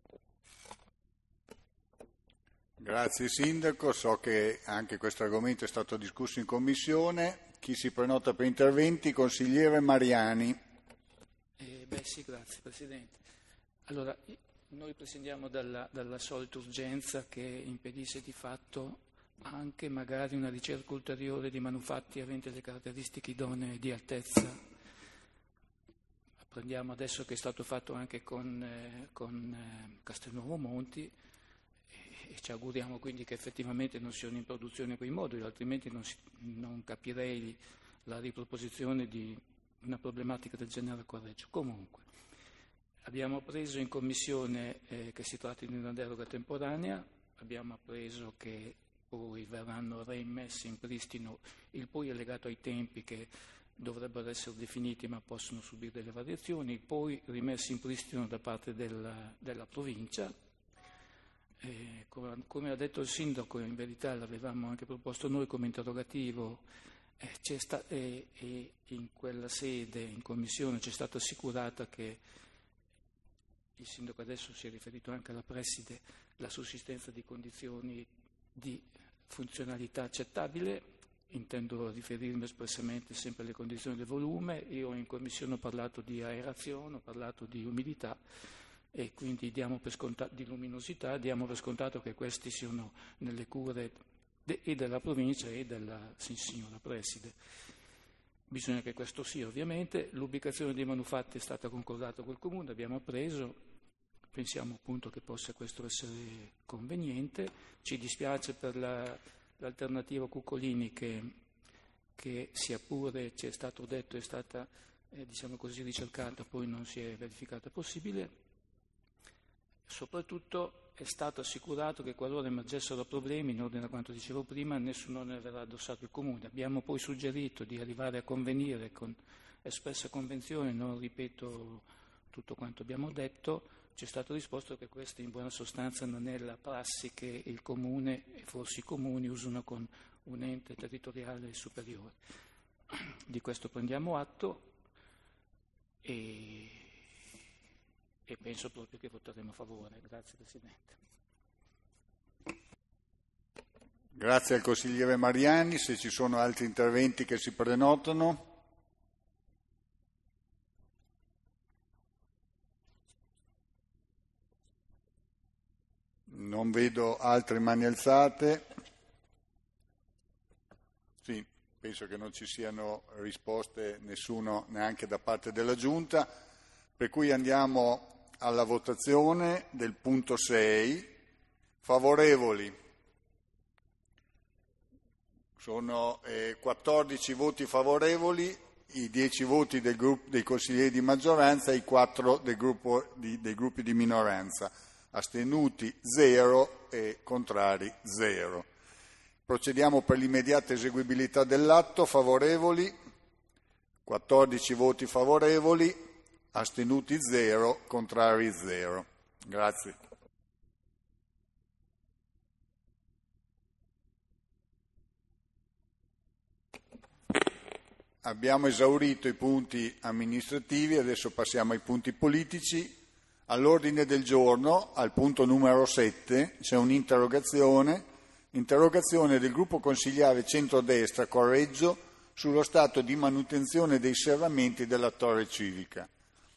S1: Grazie Sindaco, so che anche questo argomento è stato discusso in Commissione. Chi si prenota per interventi? Consigliere Mariani.
S8: Sì, grazie Presidente. Allora, noi prescindiamo dalla solita urgenza che impedisce di fatto anche magari una ricerca ulteriore di manufatti aventi le caratteristiche idonee di altezza. Prendiamo adesso che è stato fatto anche con Castelnuovo Monti, e ci auguriamo quindi che effettivamente non siano in produzione quei moduli, altrimenti non capirei la riproposizione di una problematica del genere a Correggio. Comunque, abbiamo appreso in Commissione che si tratta di una deroga temporanea, abbiamo appreso che poi verranno reimmessi in pristino, il poi è legato ai tempi che dovrebbero essere definiti ma possono subire delle variazioni, poi rimessi in pristino da parte della provincia. Come ha detto il Sindaco, in verità l'avevamo anche proposto noi come interrogativo, e in quella sede, in Commissione, ci è stato assicurato che il Sindaco adesso si è riferito anche alla Preside, la sussistenza di condizioni di funzionalità accettabile. Intendo riferirmi espressamente sempre alle condizioni del volume. Io in Commissione ho parlato di aerazione, ho parlato di umidità, e quindi diamo per scontato, di luminosità, diamo per scontato che questi siano nelle cure e della provincia e della signora Preside. Bisogna che questo sia, ovviamente. L'ubicazione dei manufatti è stata concordata col Comune, abbiamo appreso, pensiamo appunto che possa questo essere conveniente. Ci dispiace per l'alternativa Cuccolini che sia pure, ci è stato detto, è stata diciamo così ricercata, poi non si è verificata possibile. Soprattutto è stato assicurato che qualora emergessero problemi, in ordine a quanto dicevo prima, nessuno ne verrà addossato il Comune. Abbiamo poi suggerito di arrivare a convenire con espressa convenzione, non ripeto tutto quanto abbiamo detto. Ci è stato risposto che questa in buona sostanza non è la prassi che il Comune e forse i Comuni usano con un ente territoriale superiore. Di questo prendiamo atto e penso proprio che voteremo a favore. Grazie Presidente.
S1: Grazie al consigliere Mariani. Se ci sono altri interventi che si prenotano. Non vedo altre mani alzate. Sì, penso che non ci siano risposte, nessuno neanche da parte della Giunta, per cui andiamo alla votazione del punto 6. Favorevoli sono 14 voti favorevoli, i 10 voti dei consiglieri di maggioranza e i 4 dei gruppi di minoranza. Astenuti 0 e contrari 0. Procediamo per l'immediata eseguibilità dell'atto. Favorevoli 14 voti favorevoli, astenuti 0, contrari 0. Grazie. Abbiamo esaurito i punti amministrativi, adesso passiamo ai punti politici. All'ordine del giorno, al punto numero 7, c'è un'interrogazione del gruppo consigliare centrodestra Correggio sullo stato di manutenzione dei serramenti della torre civica.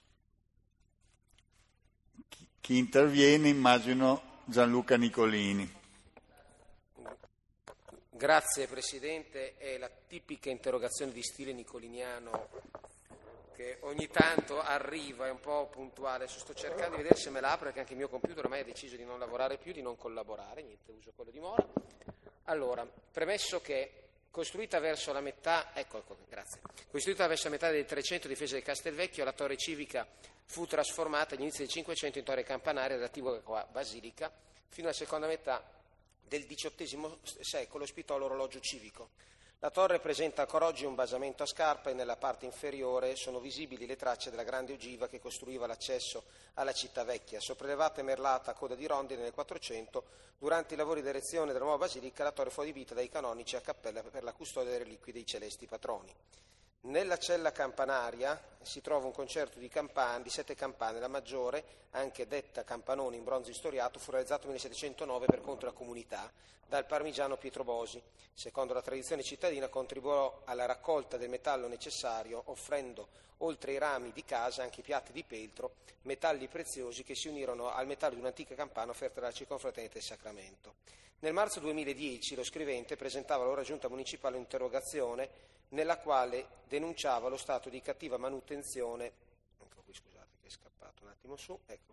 S1: Chi interviene, immagino Gianluca Nicolini.
S9: Grazie Presidente, è la tipica interrogazione di stile nicoliniano che ogni tanto arriva, è un po' puntuale. Adesso sto cercando di vedere se me la apre, perché anche il mio computer ormai ha deciso di non lavorare più, di non collaborare, niente, uso quello di Mora. Allora, premesso che costruita verso la metà, grazie. Costruita verso la metà delle 300 difese del Castelvecchio, la torre civica fu trasformata agli inizi del Cinquecento in torre campanaria relativa basilica, fino alla seconda metà del XVIII secolo ospitò l'orologio civico. La torre presenta ancora oggi un basamento a scarpa e nella parte inferiore sono visibili le tracce della grande ogiva che costruiva l'accesso alla città vecchia. Sopraelevata e merlata a coda di rondine nel 400, durante i lavori di erezione della nuova basilica la torre fu adibita dai canonici a cappella per la custodia delle reliquie dei celesti patroni. Nella cella campanaria si trova un concerto di 7 campane, la maggiore, anche detta campanone in bronzo istoriato, fu realizzato nel 1709 per conto della comunità dal parmigiano Pietro Bosi. Secondo la tradizione cittadina contribuò alla raccolta del metallo necessario, offrendo oltre ai rami di casa anche piatti di peltro, metalli preziosi che si unirono al metallo di un'antica campana offerta dalla Circonfraternita del Sacramento. Nel marzo 2010 lo scrivente presentava all'ora giunta municipale un'interrogazione nella quale denunciava lo stato di cattiva manutenzione. Scusate che è scappato un attimo su, ecco.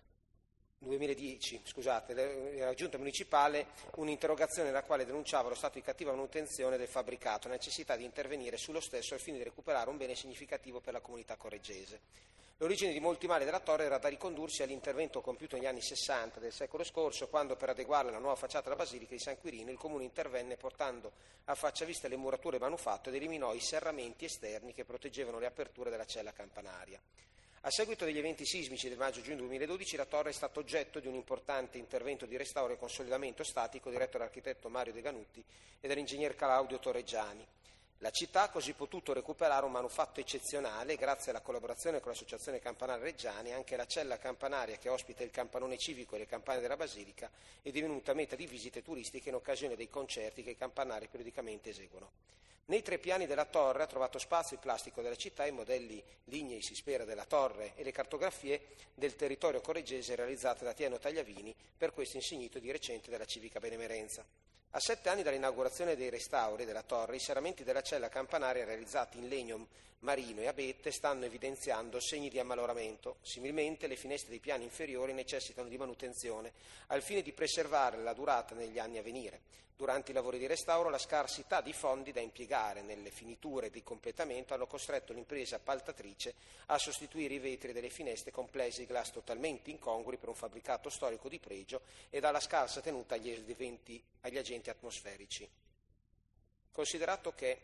S9: 2010, la giunta municipale un'interrogazione nella quale denunciava lo stato di cattiva manutenzione del fabbricato, la necessità di intervenire sullo stesso al fine di recuperare un bene significativo per la comunità correggese. L'origine di molti mali della torre era da ricondursi all'intervento compiuto negli anni 60 del secolo scorso, quando per adeguarla alla nuova facciata della Basilica di San Quirino il Comune intervenne portando a faccia vista le murature manufatto ed eliminò i serramenti esterni che proteggevano le aperture della cella campanaria. A seguito degli eventi sismici del maggio-giugno 2012 la torre è stata oggetto di un importante intervento di restauro e consolidamento statico diretto dall'architetto Mario De Ganutti e dall'ingegner Claudio Torreggiani. La città ha così potuto recuperare un manufatto eccezionale grazie alla collaborazione con l'Associazione Campanale Reggiani. Anche la cella campanaria che ospita il campanone civico e le campane della Basilica è divenuta meta di visite turistiche in occasione dei concerti che i campanari periodicamente eseguono. Nei 3 piani della torre ha trovato spazio il plastico della città, i modelli lignei, si spera, della torre e le cartografie del territorio correggese realizzate da Tieno Tagliavini, per questo insignito di recente della civica benemerenza. A 7 anni dall'inaugurazione dei restauri della torre, i serramenti della cella campanaria realizzati in legno marino e abete stanno evidenziando segni di ammaloramento. Similmente, le finestre dei piani inferiori necessitano di manutenzione al fine di preservare la durata negli anni a venire. Durante i lavori di restauro, la scarsità di fondi da impiegare nelle finiture di completamento hanno costretto l'impresa appaltatrice a sostituire i vetri delle finestre con plexiglass totalmente incongrui per un fabbricato storico di pregio e dalla scarsa tenuta agli agenti atmosferici. Considerato che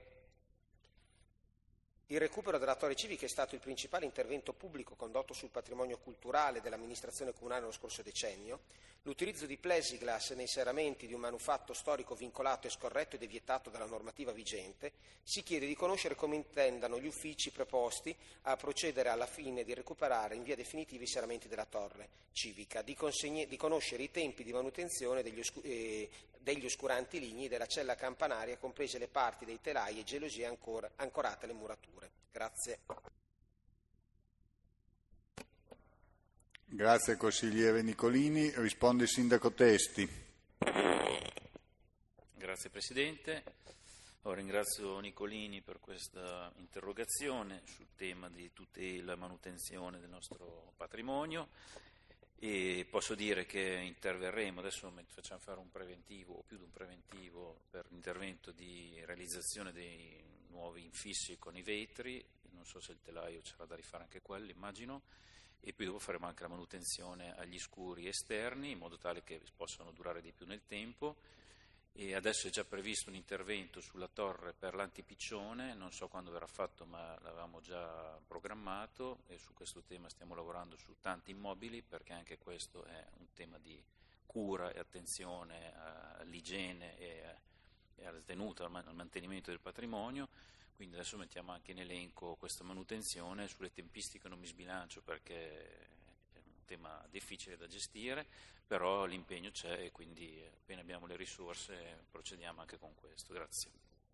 S9: il recupero della torre civica è stato il principale intervento pubblico condotto sul patrimonio culturale dell'amministrazione comunale nello scorso decennio, l'utilizzo di plexiglass nei serramenti di un manufatto storico vincolato e scorretto ed è vietato dalla normativa vigente, si chiede di conoscere come intendano gli uffici preposti a procedere alla fine di recuperare in via definitiva i serramenti della torre civica, di conoscere i tempi di manutenzione degli oscuranti ligni della cella campanaria, comprese le parti dei telai e gelosie ancorate alle murature. Grazie.
S1: Grazie consigliere Nicolini. Risponde il sindaco Testi.
S3: Grazie Presidente. Ringrazio Nicolini per questa interrogazione sul tema di tutela e manutenzione del nostro patrimonio e posso dire che interverremo, adesso facciamo fare un preventivo o più di un preventivo per l'intervento di realizzazione dei nuovi infissi con i vetri, non so se il telaio c'era da rifare anche quello, immagino, e poi dopo faremo anche la manutenzione agli scuri esterni in modo tale che possano durare di più nel tempo. E adesso è già previsto un intervento sulla torre per l'antipiccione, non so quando verrà fatto ma l'avevamo già programmato e su questo tema stiamo lavorando su tanti immobili perché anche questo è un tema di cura e attenzione all'igiene e alla tenuta, al mantenimento del patrimonio. Quindi adesso mettiamo anche in elenco questa manutenzione. Sulle tempistiche non mi sbilancio perché è un tema difficile da gestire, però l'impegno c'è e quindi appena abbiamo le risorse procediamo anche con questo. Grazie.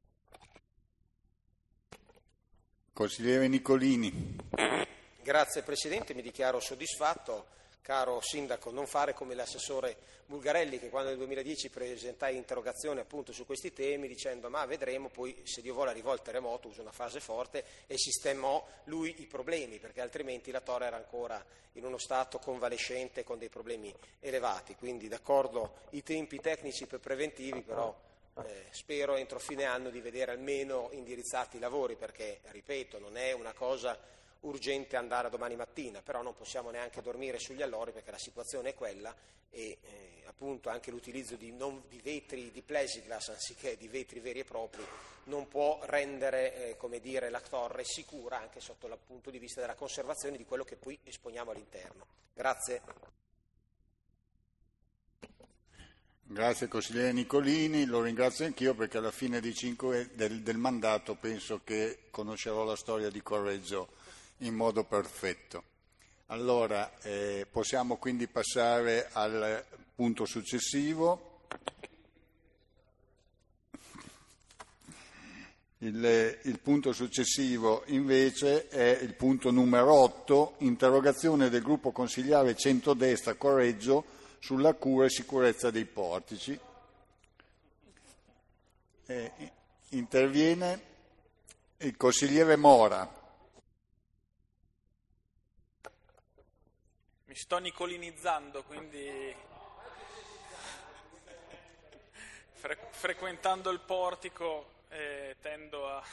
S1: Consigliere Nicolini.
S9: Grazie Presidente, mi dichiaro soddisfatto. Caro Sindaco, non fare come l'assessore Bulgarelli che quando nel 2010 presentai interrogazione appunto su questi temi dicendo ma vedremo, poi se Dio vuole arrivò il terremoto, uso una frase forte, e sistemò lui i problemi perché altrimenti la Tora era ancora in uno stato convalescente con dei problemi elevati. Quindi d'accordo i tempi tecnici per preventivi, però spero entro fine anno di vedere almeno indirizzati i lavori perché, ripeto, non è una cosa urgente andare a domani mattina, però non possiamo neanche dormire sugli allori perché la situazione è quella e appunto anche l'utilizzo di vetri di plexiglass anziché di vetri veri e propri non può rendere la torre sicura anche sotto il punto di vista della conservazione di quello che poi esponiamo all'interno. Grazie.
S1: Grazie consigliere Nicolini, lo ringrazio anch'io perché alla fine del mandato penso che conoscerò la storia di Correggio in modo perfetto. Allora, possiamo quindi passare al punto successivo. Il punto successivo invece è il punto numero 8, interrogazione del gruppo consigliare centrodestra Correggio sulla cura e sicurezza dei portici. Interviene il consigliere Mora.
S4: Mi sto nicolinizzando, quindi frequentando il portico tendo a...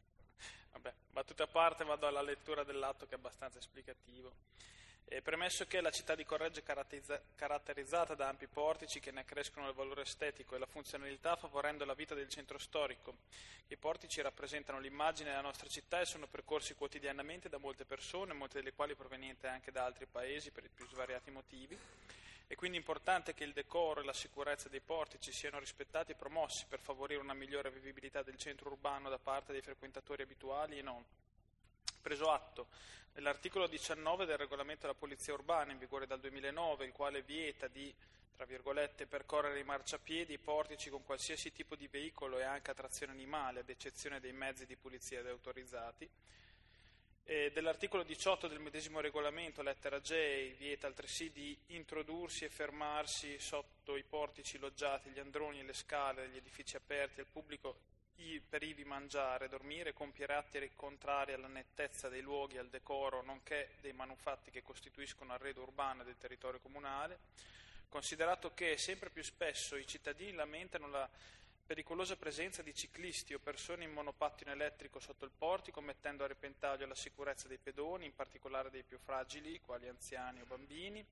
S4: Vabbè, battute a parte, vado alla lettura dell'atto che è abbastanza esplicativo. Premesso che la città di Correggio è caratterizzata da ampi portici che ne accrescono il valore estetico e la funzionalità favorendo la vita del centro storico. I portici rappresentano l'immagine della nostra città e sono percorsi quotidianamente da molte persone, molte delle quali provenienti anche da altri paesi per i più svariati motivi. È quindi importante che il decoro e la sicurezza dei portici siano rispettati e promossi per favorire una migliore vivibilità del centro urbano da parte dei frequentatori abituali e non. Preso atto dell'articolo 19 del regolamento della polizia urbana in vigore dal 2009, il quale vieta di, tra virgolette, percorrere i marciapiedi, i portici con qualsiasi tipo di veicolo e anche a trazione animale, ad eccezione dei mezzi di polizia autorizzati. Dell'articolo 18 del medesimo regolamento, lettera J, vieta altresì di introdursi e fermarsi sotto i portici loggiati, gli androni e le scale degli edifici aperti al pubblico per ivi mangiare, dormire, compiere atti contrari alla nettezza dei luoghi, al decoro, nonché dei manufatti che costituiscono arredo urbano del territorio comunale, considerato che sempre più spesso i cittadini lamentano la pericolosa presenza di ciclisti o persone in monopattino elettrico sotto il portico, mettendo a repentaglio la sicurezza dei pedoni, in particolare dei più fragili, quali anziani o bambini,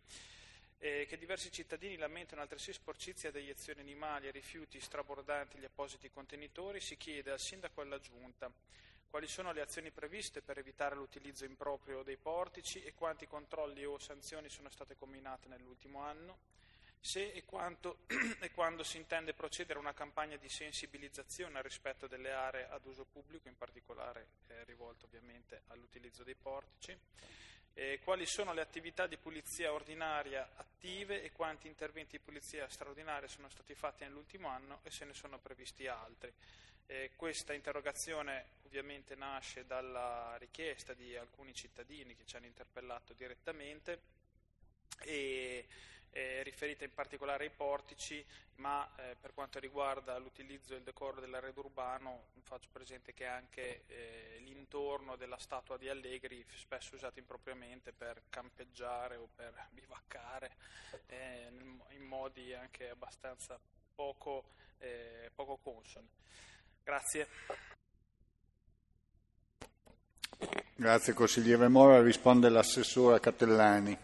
S4: che diversi cittadini lamentano altresì sporcizia ed eiezioni animali e rifiuti strabordanti gli appositi contenitori, si chiede al Sindaco e alla Giunta quali sono le azioni previste per evitare l'utilizzo improprio dei portici e quanti controlli o sanzioni sono state comminate nell'ultimo anno, se e quando si intende procedere a una campagna di sensibilizzazione al rispetto delle aree ad uso pubblico, in particolare rivolto ovviamente all'utilizzo dei portici, quali sono le attività di pulizia ordinaria attive e quanti interventi di pulizia straordinaria sono stati fatti nell'ultimo anno e se ne sono previsti altri. Questa interrogazione ovviamente nasce dalla richiesta di alcuni cittadini che ci hanno interpellato direttamente e riferita in particolare ai portici, ma per quanto riguarda l'utilizzo e il decoro dell'arredo urbano faccio presente che anche l'intorno della statua di Allegri spesso usato impropriamente per campeggiare o per bivaccare in modi anche abbastanza poco consoni. Grazie.
S1: Grazie consigliere Mora, risponde l'assessora Catellani.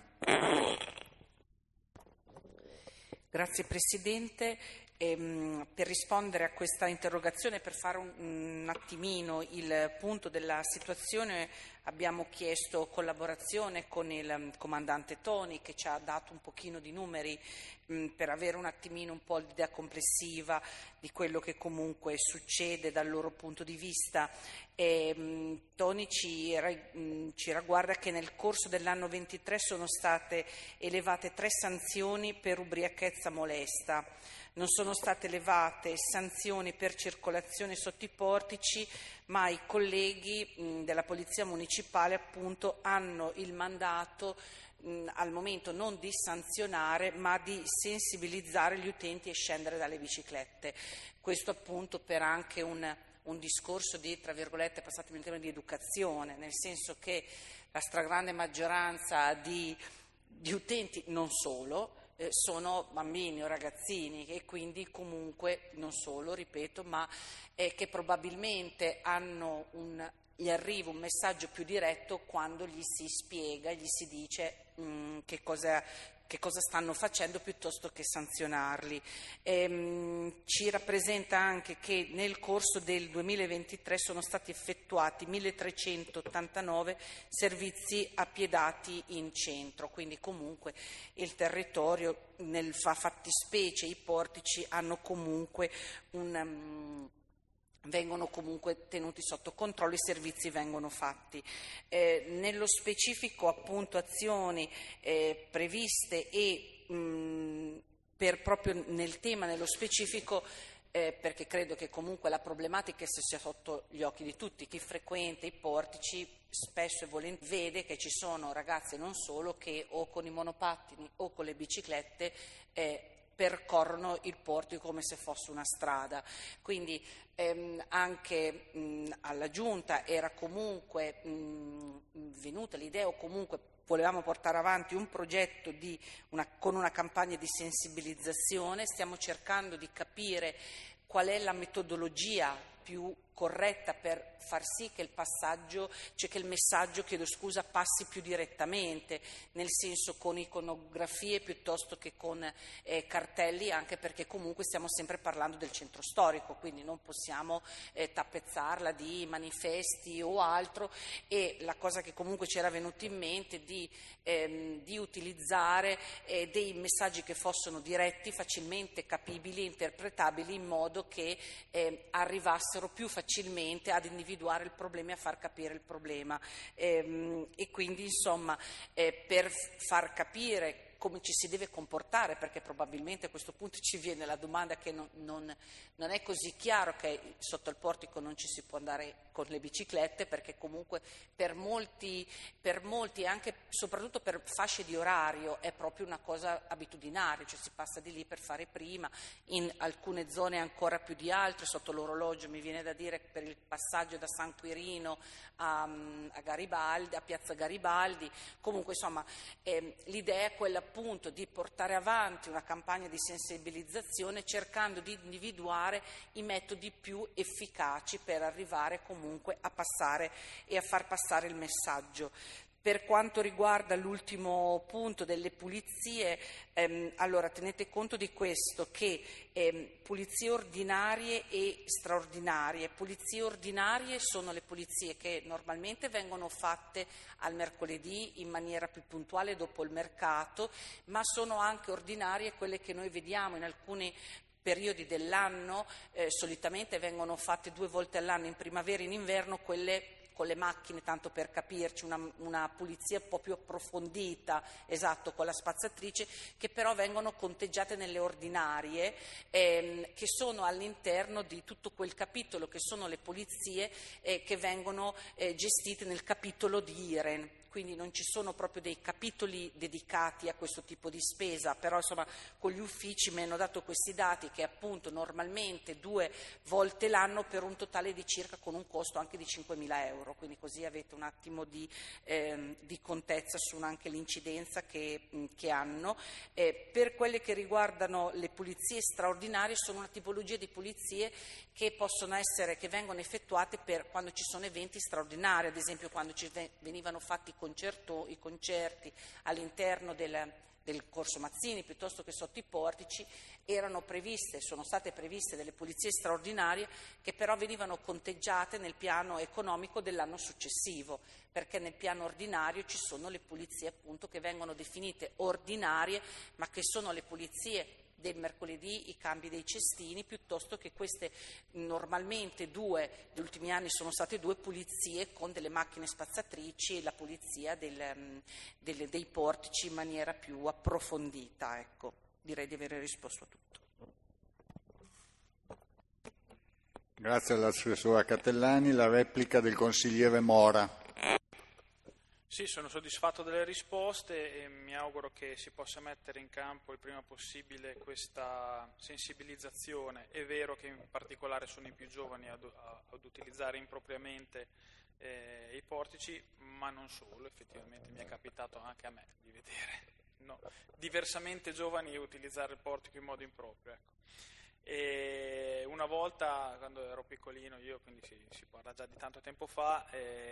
S5: Grazie Presidente. Per rispondere a questa interrogazione, per fare un attimino il punto della situazione, abbiamo chiesto collaborazione con il comandante Toni, che ci ha dato un pochino di numeri per avere un attimino un po' l'idea complessiva di quello che comunque succede dal loro punto di vista. Toni ci ragguarda che nel corso dell'anno 23 sono state elevate 3 sanzioni per ubriachezza molesta. Non sono state elevate sanzioni per circolazione sotto i portici, ma i colleghi della Polizia Municipale appunto hanno il mandato al momento non di sanzionare, ma di sensibilizzare gli utenti e scendere dalle biciclette. Questo appunto per anche un discorso di, tra virgolette, passatemi il termine, di educazione, nel senso che la stragrande maggioranza di utenti, non solo, sono bambini o ragazzini e quindi comunque non solo, ripeto, ma che probabilmente gli arriva un messaggio più diretto quando gli si spiega, gli si dice che cosa stanno facendo piuttosto che sanzionarli. Ci rappresenta anche che nel corso del 2023 sono stati effettuati 1389 servizi appiedati in centro, quindi comunque il territorio, nel fattispecie i portici, hanno comunque vengono comunque tenuti sotto controllo, i servizi vengono fatti. Nello specifico appunto azioni previste e proprio nel tema nello specifico, perché credo che comunque la problematica sia sotto gli occhi di tutti. Chi frequenta i portici spesso e volentieri vede che ci sono ragazzi non solo che o con i monopattini o con le biciclette percorrono il portico come se fosse una strada, quindi anche alla Giunta era comunque venuta l'idea, o comunque volevamo portare avanti un progetto con una campagna di sensibilizzazione. Stiamo cercando di capire qual è la metodologia più corretta per far sì che il messaggio passi più direttamente, nel senso con iconografie piuttosto che con cartelli, anche perché comunque stiamo sempre parlando del centro storico, quindi non possiamo tappezzarla di manifesti o altro, e la cosa che comunque ci era venuta in mente di utilizzare dei messaggi che fossero diretti, facilmente capibili e interpretabili, in modo che arrivassero più facilmente ad individuare il problema e a far capire il problema, e quindi insomma per far capire come ci si deve comportare, perché probabilmente a questo punto ci viene la domanda che non è così chiaro che sotto il portico non ci si può andare con le biciclette, perché comunque per molti anche soprattutto per fasce di orario è proprio una cosa abitudinaria, cioè si passa di lì per fare prima, in alcune zone ancora più di altre, sotto l'orologio mi viene da dire, per il passaggio da San Quirino a Garibaldi, a Piazza Garibaldi. Comunque insomma l'idea è quella appunto di portare avanti una campagna di sensibilizzazione, cercando di individuare i metodi più efficaci per arrivare comunque a passare e a far passare il messaggio. Per quanto riguarda l'ultimo punto delle pulizie, allora tenete conto di questo, che pulizie ordinarie e straordinarie. Pulizie ordinarie sono le pulizie che normalmente vengono fatte al mercoledì in maniera più puntuale dopo il mercato, ma sono anche ordinarie quelle che noi vediamo in alcuni periodi dell'anno, solitamente vengono fatte 2 volte all'anno, in primavera e in inverno, quelle con le macchine, tanto per capirci, una pulizia un po' più approfondita, esatto, con la spazzatrice, che però vengono conteggiate nelle ordinarie, che sono all'interno di tutto quel capitolo che sono le pulizie che vengono gestite nel capitolo di IREN. Quindi non ci sono proprio dei capitoli dedicati a questo tipo di spesa, però insomma con gli uffici mi hanno dato questi dati, che appunto normalmente 2 volte l'anno, per un totale di circa, con un costo anche di 5.000 euro, quindi così avete un attimo di contezza su anche l'incidenza che hanno. Per quelle che riguardano le pulizie straordinarie, sono una tipologia di pulizie che vengono effettuate per quando ci sono eventi straordinari, ad esempio quando ci venivano fatti i concerti all'interno del Corso Mazzini piuttosto che sotto i portici, sono state previste delle pulizie straordinarie che però venivano conteggiate nel piano economico dell'anno successivo, perché nel piano ordinario ci sono le pulizie appunto che vengono definite ordinarie, ma che sono le pulizie del mercoledì, i cambi dei cestini, piuttosto che queste normalmente negli ultimi anni sono state 2 pulizie con delle macchine spazzatrici e la pulizia dei portici in maniera più approfondita. Ecco, direi di aver risposto a tutto.
S1: Grazie all'assessora Catellani. La replica del consigliere Mora.
S4: Sì, sono soddisfatto delle risposte e mi auguro che si possa mettere in campo il prima possibile questa sensibilizzazione. È vero che in particolare sono i più giovani ad utilizzare impropriamente i portici, ma non solo, effettivamente mi è capitato anche a me di vedere diversamente giovani utilizzare il portico in modo improprio. Ecco. E una volta, quando ero piccolino io, quindi si parla già di tanto tempo fa,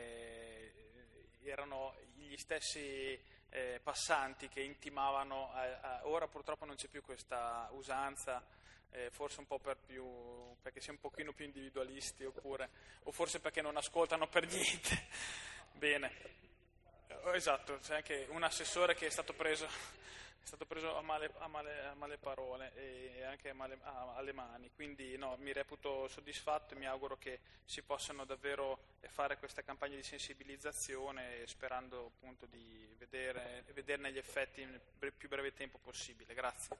S4: erano gli stessi passanti che intimavano, ora purtroppo non c'è più questa usanza, forse un po' perché si è un pochino più individualisti, o forse perché non ascoltano per niente. Bene, esatto, c'è anche un assessore che è stato preso a male parole e anche alle mani, quindi no, mi reputo soddisfatto e mi auguro che si possano davvero fare questa campagna di sensibilizzazione, sperando appunto di vederne gli effetti nel più breve tempo possibile. Grazie.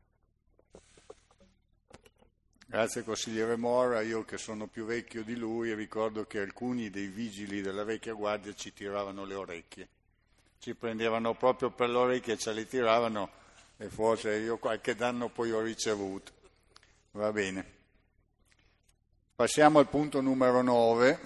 S1: Grazie consigliere Mora. Io che sono più vecchio di lui ricordo che alcuni dei vigili della vecchia guardia ci tiravano le orecchie. Ci prendevano proprio per le orecchie e ce le tiravano e forse io qualche danno poi ho ricevuto. Va bene. Passiamo al punto numero 9.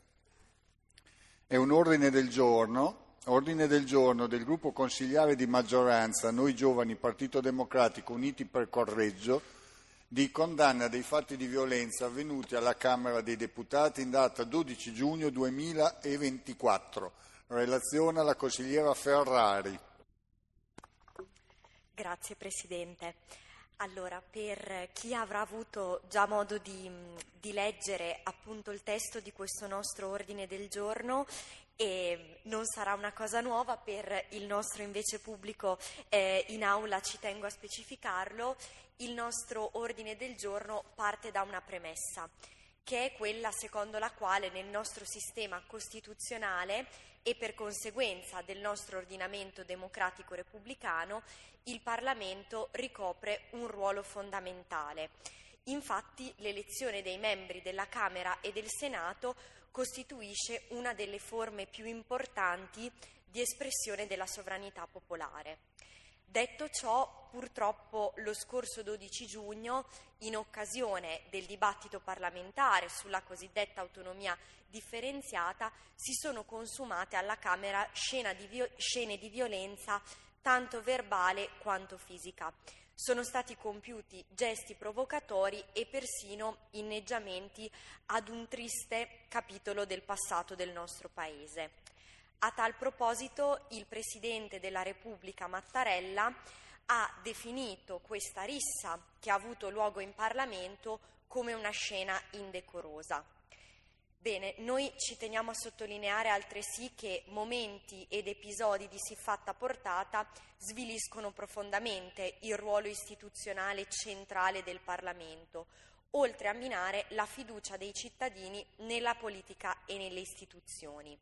S1: È un ordine del giorno del gruppo consigliare di maggioranza Noi Giovani Partito Democratico Uniti per Correggio di condanna dei fatti di violenza avvenuti alla Camera dei Deputati in data 12 giugno 2024. Relazione alla consigliera Ferrari.
S10: Grazie Presidente. Allora, per chi avrà avuto già modo di leggere appunto il testo di questo nostro ordine del giorno, e non sarà una cosa nuova, per il nostro invece pubblico in aula ci tengo a specificarlo, il nostro ordine del giorno parte da una premessa, che è quella secondo la quale nel nostro sistema costituzionale e per conseguenza del nostro ordinamento democratico repubblicano il Parlamento ricopre un ruolo fondamentale. Infatti l'elezione dei membri della Camera e del Senato costituisce una delle forme più importanti di espressione della sovranità popolare. Detto ciò, purtroppo lo scorso 12 giugno, in occasione del dibattito parlamentare sulla cosiddetta autonomia differenziata, si sono consumate alla Camera scene di violenza tanto verbale quanto fisica. Sono stati compiuti gesti provocatori e persino inneggiamenti ad un triste capitolo del passato del nostro Paese. A tal proposito, il Presidente della Repubblica Mattarella ha definito questa rissa che ha avuto luogo in Parlamento come una scena indecorosa. Bene, noi ci teniamo a sottolineare altresì che momenti ed episodi di siffatta portata sviliscono profondamente il ruolo istituzionale centrale del Parlamento, oltre a minare la fiducia dei cittadini nella politica e nelle istituzioni.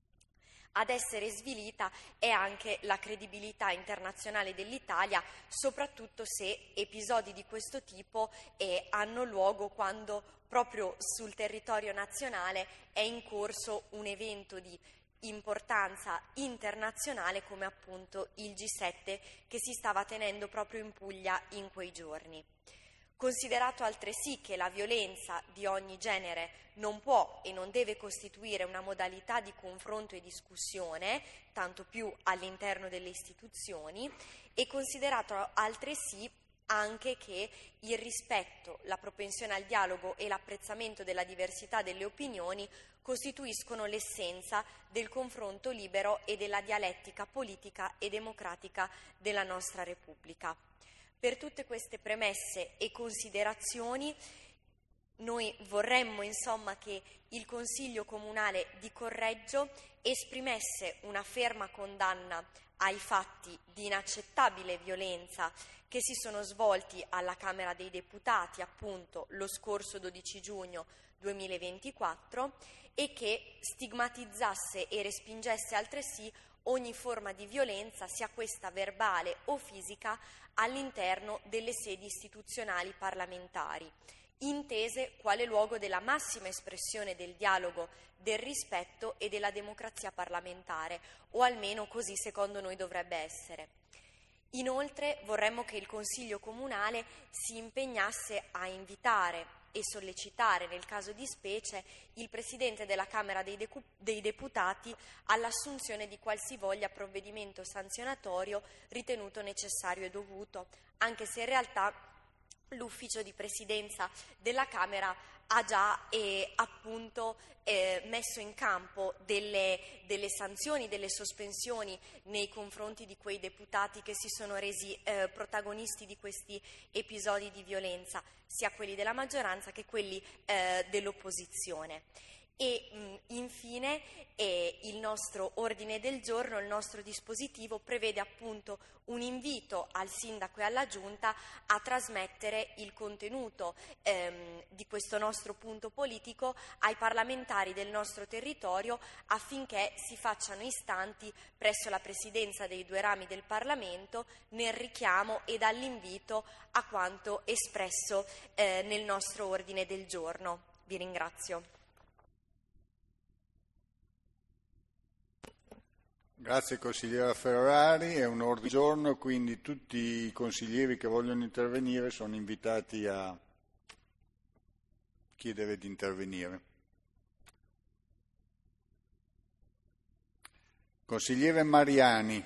S10: Ad essere svilita è anche la credibilità internazionale dell'Italia, soprattutto se episodi di questo tipo hanno luogo quando proprio sul territorio nazionale è in corso un evento di importanza internazionale come appunto il G7 che si stava tenendo proprio in Puglia in quei giorni. Considerato altresì che la violenza di ogni genere non può e non deve costituire una modalità di confronto e discussione, tanto più all'interno delle istituzioni, e considerato altresì anche che il rispetto, la propensione al dialogo e l'apprezzamento della diversità delle opinioni costituiscono l'essenza del confronto libero e della dialettica politica e democratica della nostra Repubblica. Per tutte queste premesse e considerazioni noi vorremmo insomma che il Consiglio Comunale di Correggio esprimesse una ferma condanna ai fatti di inaccettabile violenza che si sono svolti alla Camera dei Deputati appunto lo scorso 12 giugno 2024 e che stigmatizzasse e respingesse altresì ogni forma di violenza, sia questa verbale o fisica, all'interno delle sedi istituzionali parlamentari, intese quale luogo della massima espressione del dialogo, del rispetto e della democrazia parlamentare, o almeno così secondo noi dovrebbe essere. Inoltre vorremmo che il Consiglio Comunale si impegnasse a invitare e sollecitare, nel caso di specie, il Presidente della Camera dei Deputati all'assunzione di qualsivoglia provvedimento sanzionatorio ritenuto necessario e dovuto, anche se in realtà l'ufficio di presidenza della Camera ha già messo in campo delle sanzioni, delle sospensioni nei confronti di quei deputati che si sono resi protagonisti di questi episodi di violenza, sia quelli della maggioranza che quelli dell'opposizione. E infine il nostro ordine del giorno, il nostro dispositivo prevede appunto un invito al Sindaco e alla Giunta a trasmettere il contenuto di questo nostro punto politico ai parlamentari del nostro territorio affinché si facciano istanti presso la Presidenza dei due rami del Parlamento nel richiamo ed all'invito a quanto espresso nel nostro ordine del giorno. Vi ringrazio.
S1: Grazie consigliera Ferrari, è un ordine del giorno, quindi tutti i consiglieri che vogliono intervenire sono invitati a chiedere di intervenire. Consigliere Mariani.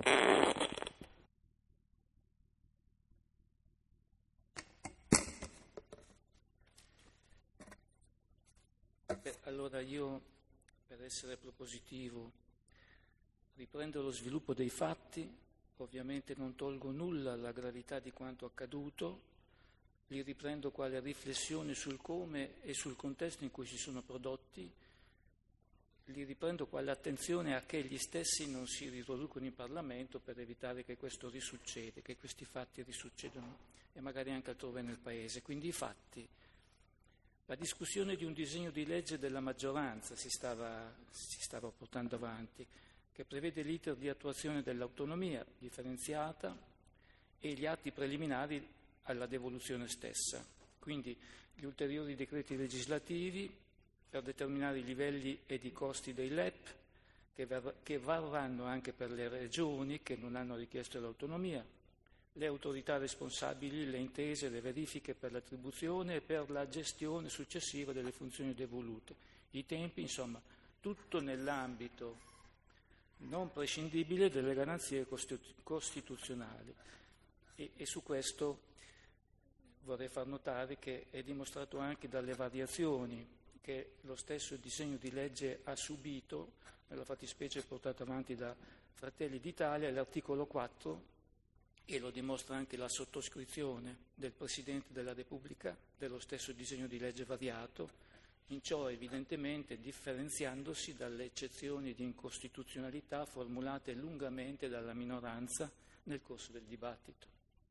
S8: Allora io, per essere propositivo, riprendo lo sviluppo dei fatti, ovviamente non tolgo nulla alla gravità di quanto accaduto, li riprendo quale riflessione sul come e sul contesto in cui si sono prodotti, li riprendo quale attenzione a che gli stessi non si riproducono in Parlamento per evitare che questo risucceda, che questi fatti risuccedano e magari anche altrove nel Paese. Quindi i fatti. La discussione di un disegno di legge della maggioranza si stava portando avanti, che prevede l'iter di attuazione dell'autonomia differenziata e gli atti preliminari alla devoluzione stessa. Quindi gli ulteriori decreti legislativi per determinare i livelli ed i costi dei LEP, che varranno anche per le regioni che non hanno richiesto l'autonomia, le autorità responsabili, le intese, le verifiche per l'attribuzione e per la gestione successiva delle funzioni devolute, i tempi, insomma, tutto nell'ambito non prescindibile delle garanzie costituzionali. E su questo vorrei far notare che è dimostrato anche dalle variazioni che lo stesso disegno di legge ha subito, nella fattispecie portato avanti da Fratelli d'Italia, l'articolo 4, e lo dimostra anche la sottoscrizione del Presidente della Repubblica dello stesso disegno di legge variato, in ciò evidentemente differenziandosi dalle eccezioni di incostituzionalità formulate lungamente dalla minoranza nel corso del dibattito.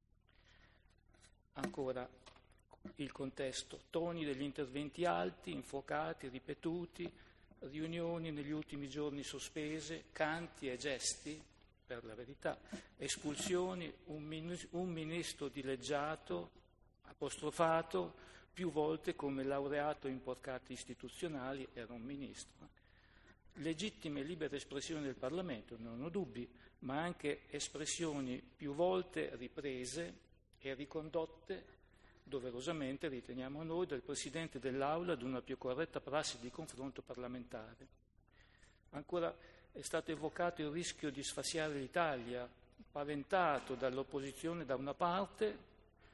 S8: Ancora il contesto, toni degli interventi alti, infuocati, ripetuti, riunioni negli ultimi giorni sospese, canti e gesti, per la verità, espulsioni, un ministro dileggiato, apostrofato più volte come laureato in porcate istituzionali, era un ministro. Legittime e libere espressioni del Parlamento, non ho dubbi, ma anche espressioni più volte riprese e ricondotte, doverosamente riteniamo noi, del Presidente dell'Aula ad una più corretta prassi di confronto parlamentare. Ancora è stato evocato il rischio di sfasiare l'Italia, paventato dall'opposizione da una parte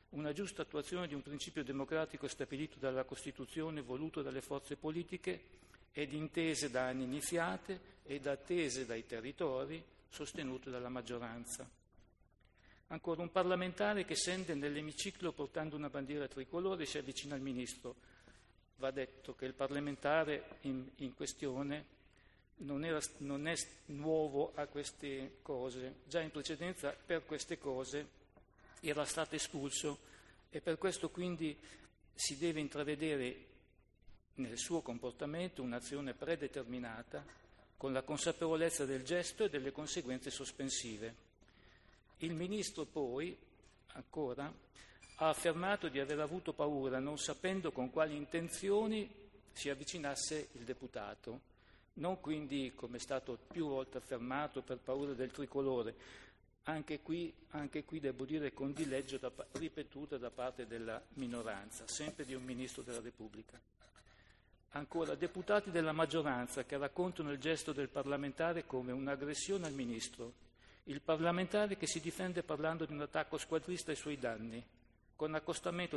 S8: una giusta attuazione di un principio democratico stabilito dalla Costituzione, voluto dalle forze politiche ed intese da anni iniziate ed attese dai territori, sostenute dalla maggioranza. Ancora un parlamentare che scende nell'emiciclo portando una bandiera tricolore e si avvicina al ministro. Va detto che il parlamentare in questione non è nuovo a queste cose, già in precedenza per queste cose era stato espulso e per questo quindi si deve intravedere nel suo comportamento un'azione predeterminata con la consapevolezza del gesto e delle conseguenze sospensive. Il ministro poi, ancora, ha affermato di aver avuto paura, non sapendo con quali intenzioni si avvicinasse il deputato. Non quindi, come è stato più volte affermato, per paura del tricolore. Anche qui devo dire con dileggio ripetuta da parte della minoranza, sempre di un Ministro della Repubblica. Ancora, deputati della maggioranza che raccontano il gesto del parlamentare come un'aggressione al Ministro, il parlamentare che si difende parlando di un attacco squadrista ai suoi danni, con accostamento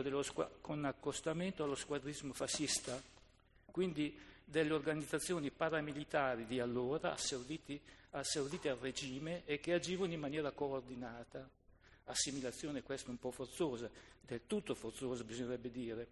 S8: allo squadrismo fascista, quindi delle organizzazioni paramilitari di allora asservite al regime e che agivano in maniera coordinata. Assimilazione questa un po' forzosa, del tutto forzosa bisognerebbe dire.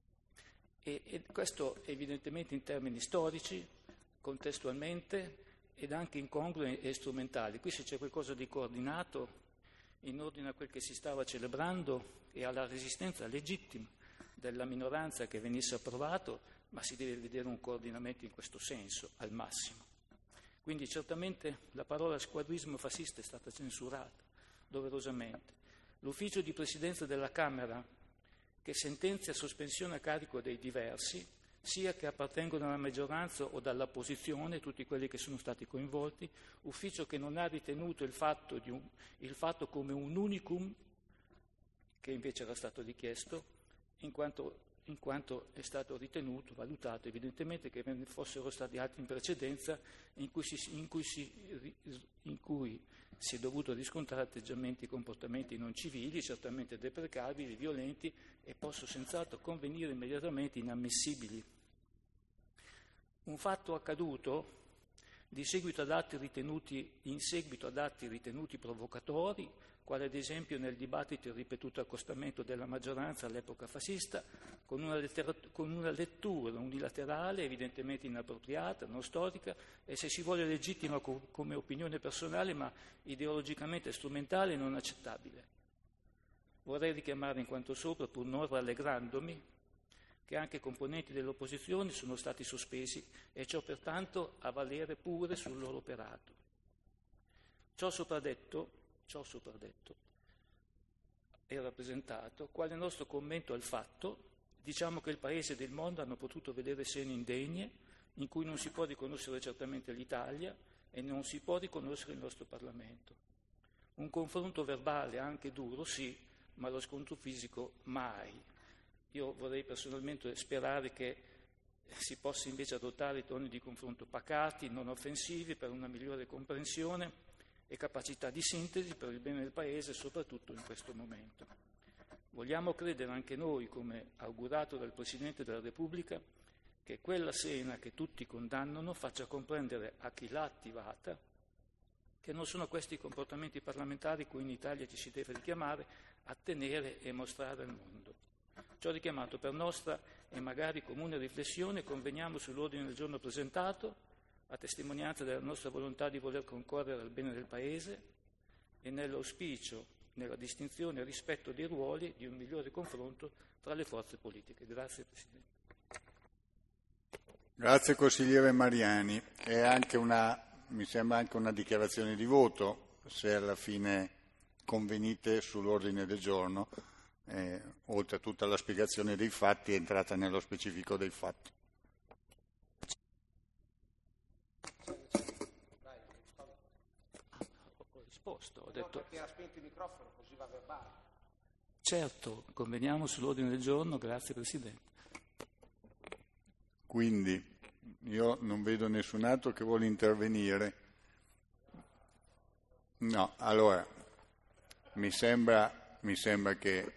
S8: E questo evidentemente in termini storici, contestualmente ed anche incongrui e strumentali. Qui se c'è qualcosa di coordinato in ordine a quel che si stava celebrando e alla resistenza legittima della minoranza che venisse approvato, ma si deve vedere un coordinamento in questo senso, al massimo. Quindi certamente la parola squadrismo fascista è stata censurata, doverosamente. L'ufficio di presidenza della Camera, che sentenzia sospensione a carico dei diversi, sia che appartengono alla maggioranza o dall'opposizione, tutti quelli che sono stati coinvolti, ufficio che non ha ritenuto il fatto come un unicum, che invece era stato richiesto, in quanto è stato ritenuto, valutato evidentemente che ve ne fossero stati altri in precedenza in cui si è dovuto riscontrare atteggiamenti e comportamenti non civili, certamente deprecabili, violenti e posso senz'altro convenire immediatamente inammissibili. Un fatto accaduto in seguito ad atti ritenuti provocatori, quale ad esempio nel dibattito il ripetuto accostamento della maggioranza all'epoca fascista, con una lettura unilaterale, evidentemente inappropriata, non storica e se si vuole legittima come opinione personale, ma ideologicamente strumentale e non accettabile. Vorrei richiamare in quanto sopra, pur non rallegrandomi, che anche componenti dell'opposizione sono stati sospesi e ciò pertanto a valere pure sul loro operato. Ciò sopradetto è rappresentato, quale nostro commento al fatto, diciamo che il Paese e il mondo hanno potuto vedere scene indegne in cui non si può riconoscere certamente l'Italia e non si può riconoscere il nostro Parlamento. Un confronto verbale anche duro, sì, ma lo scontro fisico mai. Io vorrei personalmente sperare che si possa invece adottare toni di confronto pacati, non offensivi, per una migliore comprensione e capacità di sintesi per il bene del Paese, soprattutto in questo momento. Vogliamo credere anche noi, come augurato dal Presidente della Repubblica, che quella scena che tutti condannano faccia comprendere a chi l'ha attivata che non sono questi i comportamenti parlamentari cui in Italia ci si deve richiamare a tenere e mostrare al mondo. Ciò richiamato per nostra e magari comune riflessione, conveniamo sull'ordine del giorno presentato, a testimonianza della nostra volontà di voler concorrere al bene del Paese e nell'auspicio, nella distinzione e rispetto dei ruoli di un migliore confronto tra le forze politiche. Grazie Presidente.
S1: Grazie consigliere Mariani. È anche mi sembra anche una dichiarazione di voto, se alla fine convenite sull'ordine del giorno, oltre a tutta la spiegazione dei fatti, è entrata nello specifico dei fatti.
S8: Ho detto
S9: perché era spento il microfono, così va verbale.
S8: Certo, conveniamo sull'ordine del giorno, grazie Presidente.
S1: Quindi io non vedo nessun altro che vuole intervenire. No, allora mi sembra mi sembra che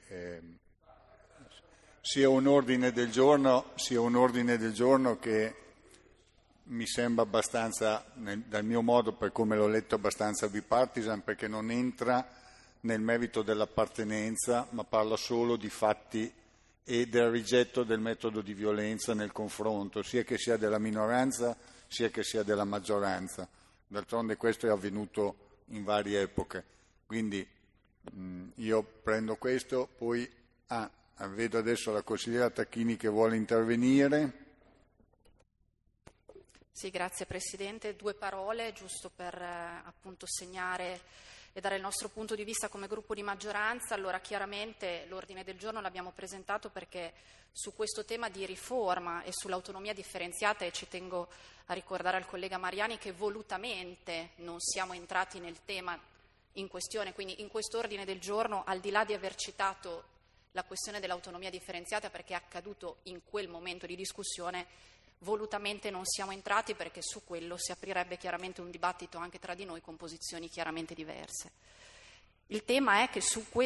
S1: sia un ordine del giorno che mi sembra abbastanza, dal mio modo, per come l'ho letto, abbastanza bipartisan, perché non entra nel merito dell'appartenenza, ma parla solo di fatti e del rigetto del metodo di violenza nel confronto, sia che sia della minoranza, sia che sia della maggioranza. D'altronde questo è avvenuto in varie epoche. Quindi io prendo questo, poi vedo adesso la consigliera Tacchini che vuole intervenire.
S11: Sì, grazie Presidente. 2 parole giusto per appunto segnare e dare il nostro punto di vista come gruppo di maggioranza. Allora, chiaramente l'ordine del giorno l'abbiamo presentato perché su questo tema di riforma e sull'autonomia differenziata, e ci tengo a ricordare al collega Mariani che volutamente non siamo entrati nel tema in questione, quindi in questo ordine del giorno, al di là di aver citato la questione dell'autonomia differenziata perché è accaduto in quel momento di discussione, volutamente non siamo entrati perché su quello si aprirebbe chiaramente un dibattito anche tra di noi con posizioni chiaramente diverse. Il tema è che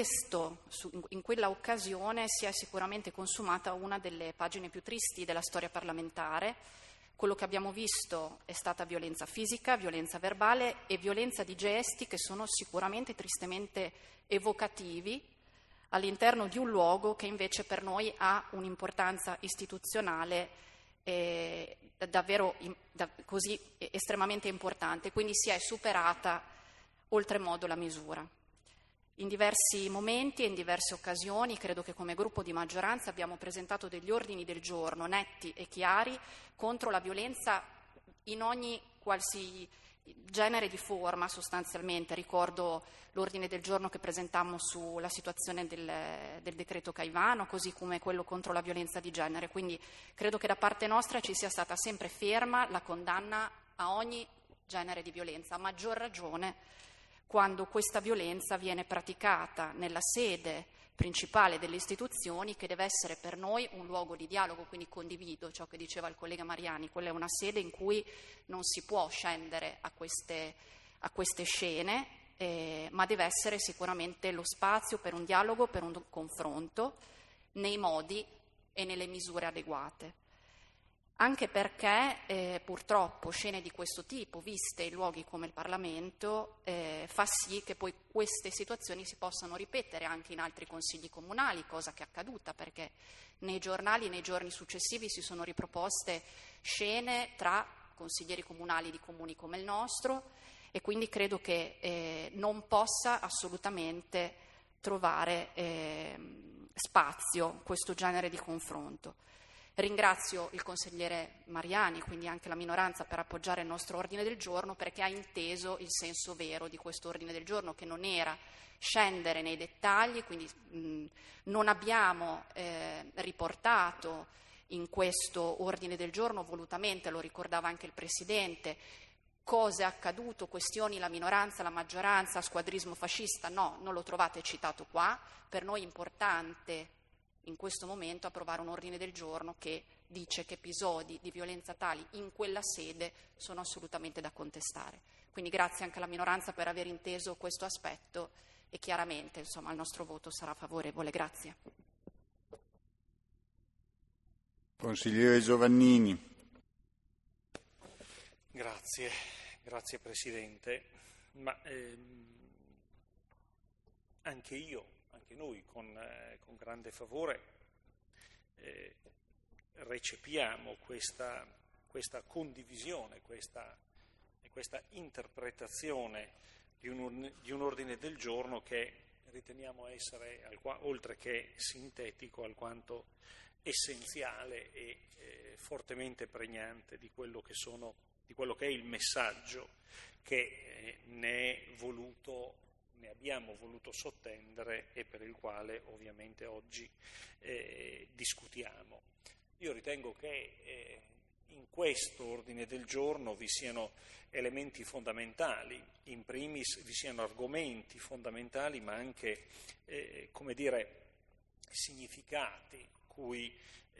S11: in quella occasione si è sicuramente consumata una delle pagine più tristi della storia parlamentare. Quello che abbiamo visto è stata violenza fisica, violenza verbale e violenza di gesti che sono sicuramente tristemente evocativi all'interno di un luogo che invece per noi ha un'importanza istituzionale davvero così estremamente importante, quindi si è superata oltremodo la misura. In diversi momenti e in diverse occasioni credo che come gruppo di maggioranza abbiamo presentato degli ordini del giorno netti e chiari contro la violenza in ogni qualsiasi genere di forma sostanzialmente. Ricordo l'ordine del giorno che presentammo sulla situazione del decreto Caivano, così come quello contro la violenza di genere. Quindi credo che da parte nostra ci sia stata sempre ferma la condanna a ogni genere di violenza, a maggior ragione quando questa violenza viene praticata nella sede principale delle istituzioni, che deve essere per noi un luogo di dialogo. Quindi condivido ciò che diceva il collega Mariani, quella è una sede in cui non si può scendere a queste scene, ma deve essere sicuramente lo spazio per un dialogo, per un confronto, nei modi e nelle misure adeguate. Anche perché purtroppo scene di questo tipo, viste in luoghi come il Parlamento, fa sì che poi queste situazioni si possano ripetere anche in altri consigli comunali, cosa che è accaduta, perché nei giornali, nei giorni successivi, si sono riproposte scene tra consiglieri comunali di comuni come il nostro, e quindi credo che non possa assolutamente trovare spazio questo genere di confronto. Ringrazio il consigliere Mariani, quindi anche la minoranza, per appoggiare il nostro ordine del giorno, perché ha inteso il senso vero di questo ordine del giorno, che non era scendere nei dettagli, quindi non abbiamo riportato in questo ordine del giorno volutamente, lo ricordava anche il Presidente, cosa è accaduto, questioni la minoranza, la maggioranza, squadrismo fascista. No, non lo trovate citato qua. Per noi è importante in questo momento approvare un ordine del giorno che dice che episodi di violenza tali in quella sede sono assolutamente da contestare. Quindi grazie anche alla minoranza per aver inteso questo aspetto, e chiaramente il nostro voto sarà favorevole. Grazie.
S1: Consigliere Giovannini.
S6: Grazie Presidente. Ma anche noi con grande favore recepiamo questa condivisione, questa interpretazione di un ordine del giorno che riteniamo essere, oltre che sintetico, alquanto essenziale e fortemente pregnante di quello che è il messaggio che ne abbiamo voluto sottendere e per il quale ovviamente oggi discutiamo. Io ritengo che in questo ordine del giorno vi siano elementi fondamentali, in primis vi siano argomenti fondamentali, ma anche significati cui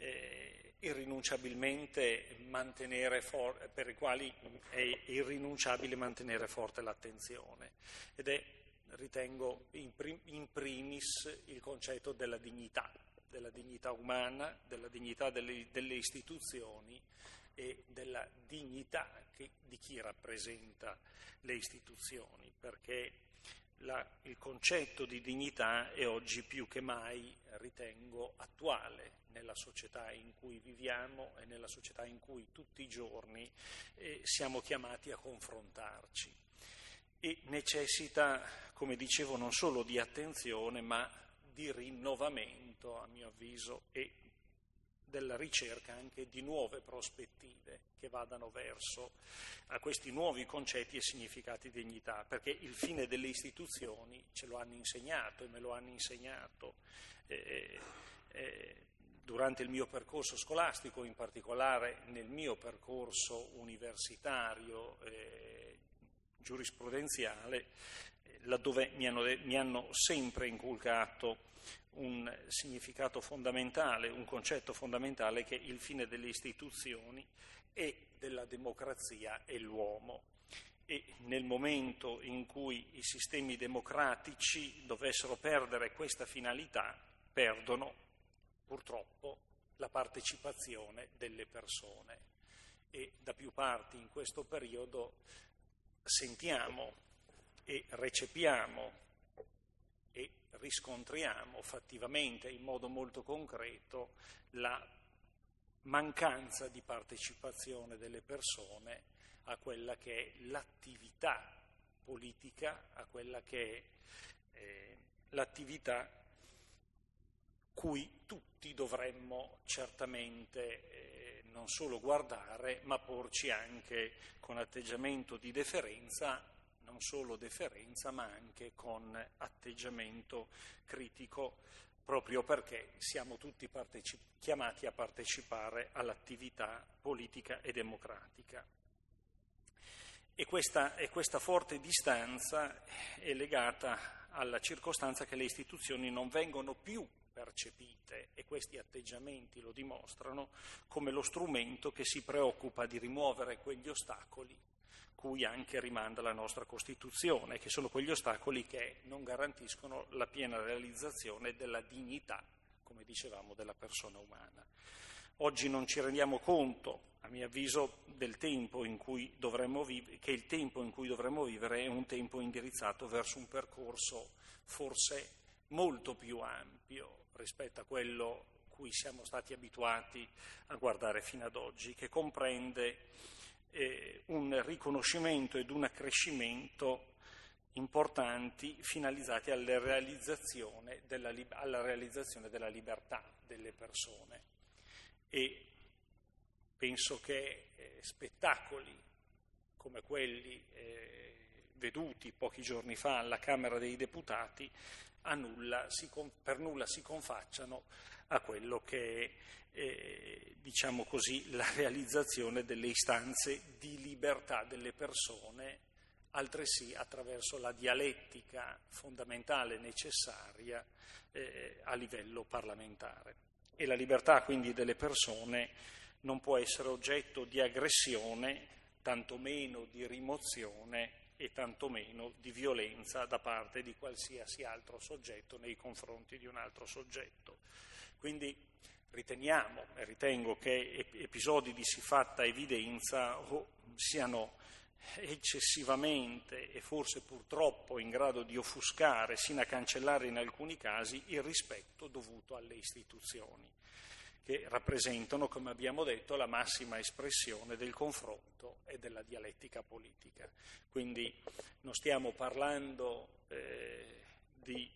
S6: per i quali è irrinunciabile mantenere forte l'attenzione, ed è, ritengo, in primis primis il concetto della dignità umana, della dignità delle istituzioni e della dignità di chi rappresenta le istituzioni, perché il concetto di dignità è oggi più che mai, ritengo, attuale nella società in cui viviamo e nella società in cui tutti i giorni siamo chiamati a confrontarci, e necessita, come dicevo, non solo di attenzione ma di rinnovamento, a mio avviso, e della ricerca anche di nuove prospettive che vadano verso a questi nuovi concetti e significati di dignità, perché il fine delle istituzioni ce lo hanno insegnato e me lo hanno insegnato durante il mio percorso scolastico, in particolare nel mio percorso universitario giurisprudenziale, laddove mi hanno sempre inculcato un significato fondamentale, un concetto fondamentale, che il fine delle istituzioni e della democrazia è l'uomo. E nel momento in cui i sistemi democratici dovessero perdere questa finalità, perdono purtroppo la partecipazione delle persone. E da più parti in questo periodo sentiamo e recepiamo e riscontriamo fattivamente in modo molto concreto la mancanza di partecipazione delle persone a quella che è l'attività politica, a quella che è l'attività cui tutti dovremmo certamente non solo guardare, ma porci anche con atteggiamento di deferenza, non solo deferenza, ma anche con atteggiamento critico, proprio perché siamo tutti chiamati a partecipare all'attività politica e democratica. E questa forte distanza è legata alla circostanza che le istituzioni non vengono più percepite, e questi atteggiamenti lo dimostrano, come lo strumento che si preoccupa di rimuovere quegli ostacoli cui anche rimanda la nostra Costituzione, che sono quegli ostacoli che non garantiscono la piena realizzazione della dignità, come dicevamo, della persona umana. Oggi non ci rendiamo conto, a mio avviso, del tempo in cui dovremmo che il tempo in cui dovremmo vivere è un tempo indirizzato verso un percorso forse molto più ampio rispetto a quello cui siamo stati abituati a guardare fino ad oggi, che comprende un riconoscimento ed un accrescimento importanti finalizzati alla realizzazione della libertà delle persone. E penso che spettacoli come quelli veduti pochi giorni fa alla Camera dei Deputati per nulla si confacciano a quello che è, diciamo così, la realizzazione delle istanze di libertà delle persone, altresì attraverso la dialettica fondamentale necessaria a livello parlamentare. E la libertà quindi delle persone non può essere oggetto di aggressione, tantomeno di rimozione e tantomeno di violenza da parte di qualsiasi altro soggetto nei confronti di un altro soggetto. Quindi ritengo che episodi di siffatta evidenza siano eccessivamente e forse purtroppo in grado di offuscare, sino a cancellare in alcuni casi, il rispetto dovuto alle istituzioni, che rappresentano, come abbiamo detto, la massima espressione del confronto e della dialettica politica. Quindi non stiamo parlando di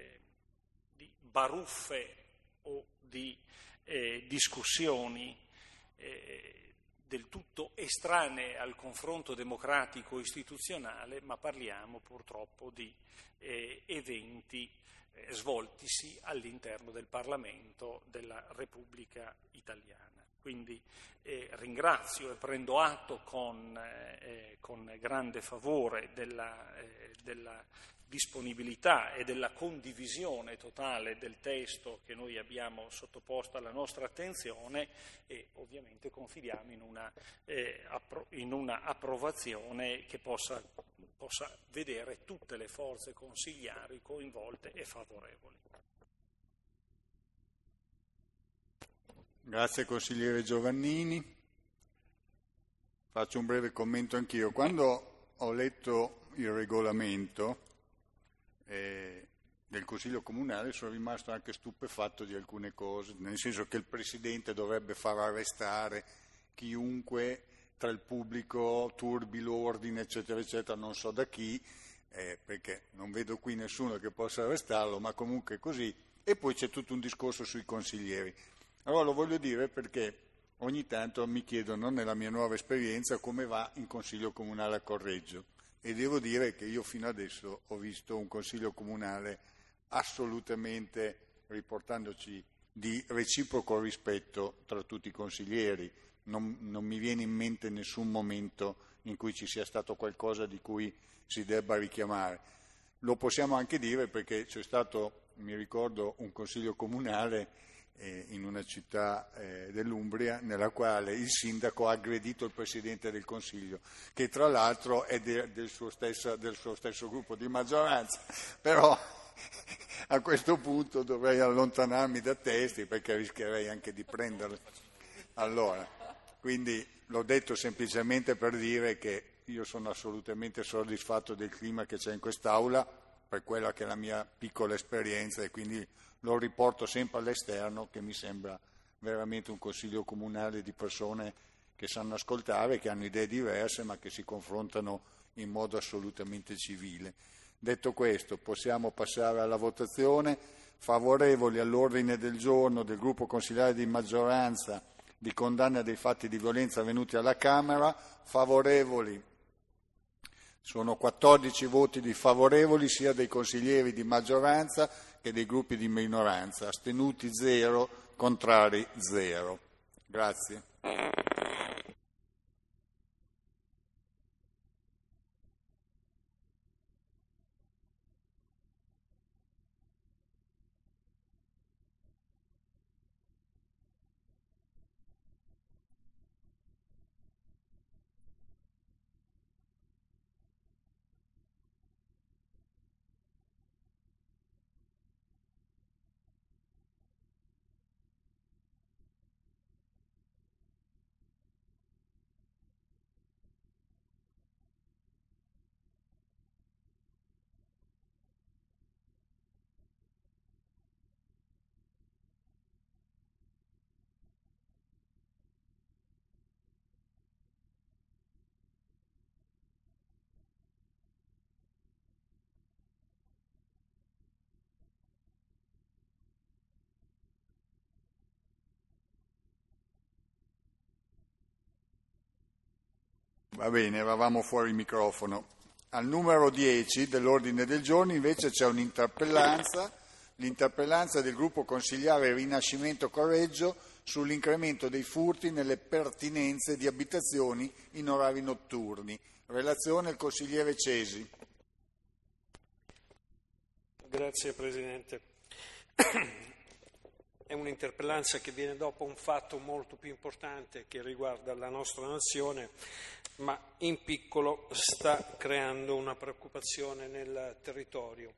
S6: baruffe o di discussioni del tutto estranee al confronto democratico istituzionale, ma parliamo purtroppo di eventi svoltisi all'interno del Parlamento della Repubblica Italiana. Quindi ringrazio e prendo atto con grande favore della disponibilità e della condivisione totale del testo che noi abbiamo sottoposto alla nostra attenzione, e ovviamente confidiamo in una approvazione che possa possa vedere tutte le forze consigliari coinvolte e favorevoli.
S1: Grazie consigliere Giovannini. Faccio un breve commento anch'io. Quando ho letto il regolamento del Consiglio Comunale sono rimasto anche stupefatto di alcune cose, nel senso che il Presidente dovrebbe far arrestare chiunque tra il pubblico turbi l'ordine, eccetera, eccetera, non so da chi, perché non vedo qui nessuno che possa arrestarlo, ma comunque è così. E poi c'è tutto un discorso sui consiglieri. Allora lo voglio dire perché ogni tanto mi chiedono, nella mia nuova esperienza, come va in Consiglio Comunale a Correggio. E devo dire che io fino adesso ho visto un Consiglio Comunale assolutamente, riportandoci, di reciproco rispetto tra tutti i consiglieri. Non mi viene in mente nessun momento in cui ci sia stato qualcosa di cui si debba richiamare. Lo possiamo anche dire perché c'è stato, mi ricordo, un Consiglio Comunale in una città dell'Umbria nella quale il sindaco ha aggredito il Presidente del Consiglio, che tra l'altro è del suo stesso gruppo di maggioranza, però a questo punto dovrei allontanarmi da testi perché rischierei anche di prenderlo. Allora, quindi l'ho detto semplicemente per dire che io sono assolutamente soddisfatto del clima che c'è in quest'Aula, per quella che è la mia piccola esperienza, e quindi lo riporto sempre all'esterno, che mi sembra veramente un consiglio comunale di persone che sanno ascoltare, che hanno idee diverse, ma che si confrontano in modo assolutamente civile. Detto questo, possiamo passare alla votazione. Favorevoli all'ordine del giorno del gruppo consigliare di maggioranza di condanna dei fatti di violenza avvenuti alla Camera. Favorevoli sono 14 voti di favorevoli sia dei consiglieri di maggioranza che dei gruppi di minoranza, astenuti 0, contrari 0. Grazie. Va bene, eravamo fuori microfono. Al numero 10 dell'ordine del giorno invece c'è un'interpellanza, l'interpellanza del gruppo consigliare Rinascimento Correggio sull'incremento dei furti nelle pertinenze di abitazioni in orari notturni. Relazione il consigliere Cesi.
S6: Grazie Presidente. È un'interpellanza che viene dopo un fatto molto più importante che riguarda la nostra nazione, ma in piccolo sta creando una preoccupazione nel territorio.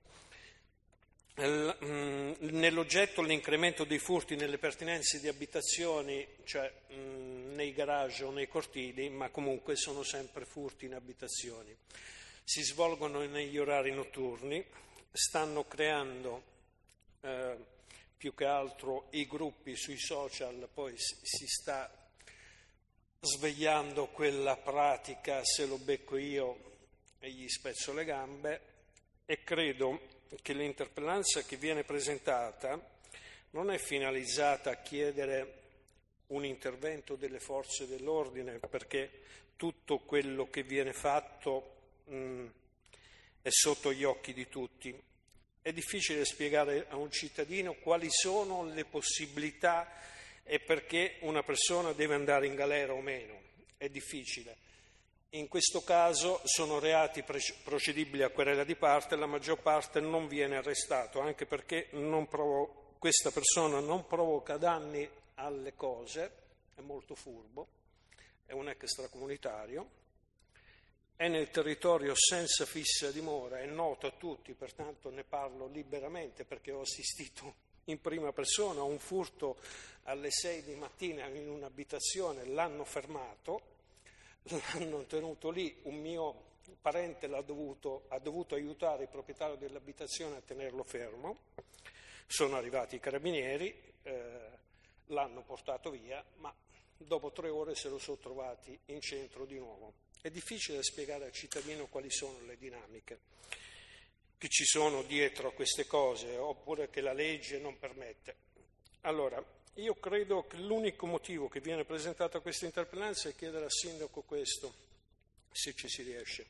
S6: Nell'oggetto l'incremento dei furti nelle pertinenze di abitazioni, cioè nei garage o nei cortili, ma comunque sono sempre furti in abitazioni. Si svolgono negli orari notturni, stanno creando più che altro i gruppi sui social, poi si sta svegliando quella pratica, se lo becco io e gli spezzo le gambe, e credo che l'interpellanza che viene presentata non è finalizzata a chiedere un intervento delle forze dell'ordine, perché tutto quello che viene fatto è sotto gli occhi di tutti. È difficile spiegare a un cittadino quali sono le possibilità e perché una persona deve andare in galera o meno. È difficile. In questo caso sono reati procedibili a querela di parte, la maggior parte non viene arrestato, anche perché questa persona non provoca danni alle cose, è molto furbo, è un extracomunitario, è nel territorio senza fissa dimora, è noto a tutti, pertanto ne parlo liberamente perché ho assistito in prima persona a un furto alle 6 di mattina in un'abitazione, l'hanno fermato, l'hanno tenuto lì, un mio parente ha dovuto aiutare il proprietario dell'abitazione a tenerlo fermo, sono arrivati i carabinieri, l'hanno portato via, ma dopo 3 ore se lo sono trovati in centro di nuovo. È difficile spiegare al cittadino quali sono le dinamiche che ci sono dietro a queste cose, oppure che la legge non permette. Allora, io credo che l'unico motivo che viene presentato a questa interpellanza è chiedere al sindaco questo, se ci si riesce.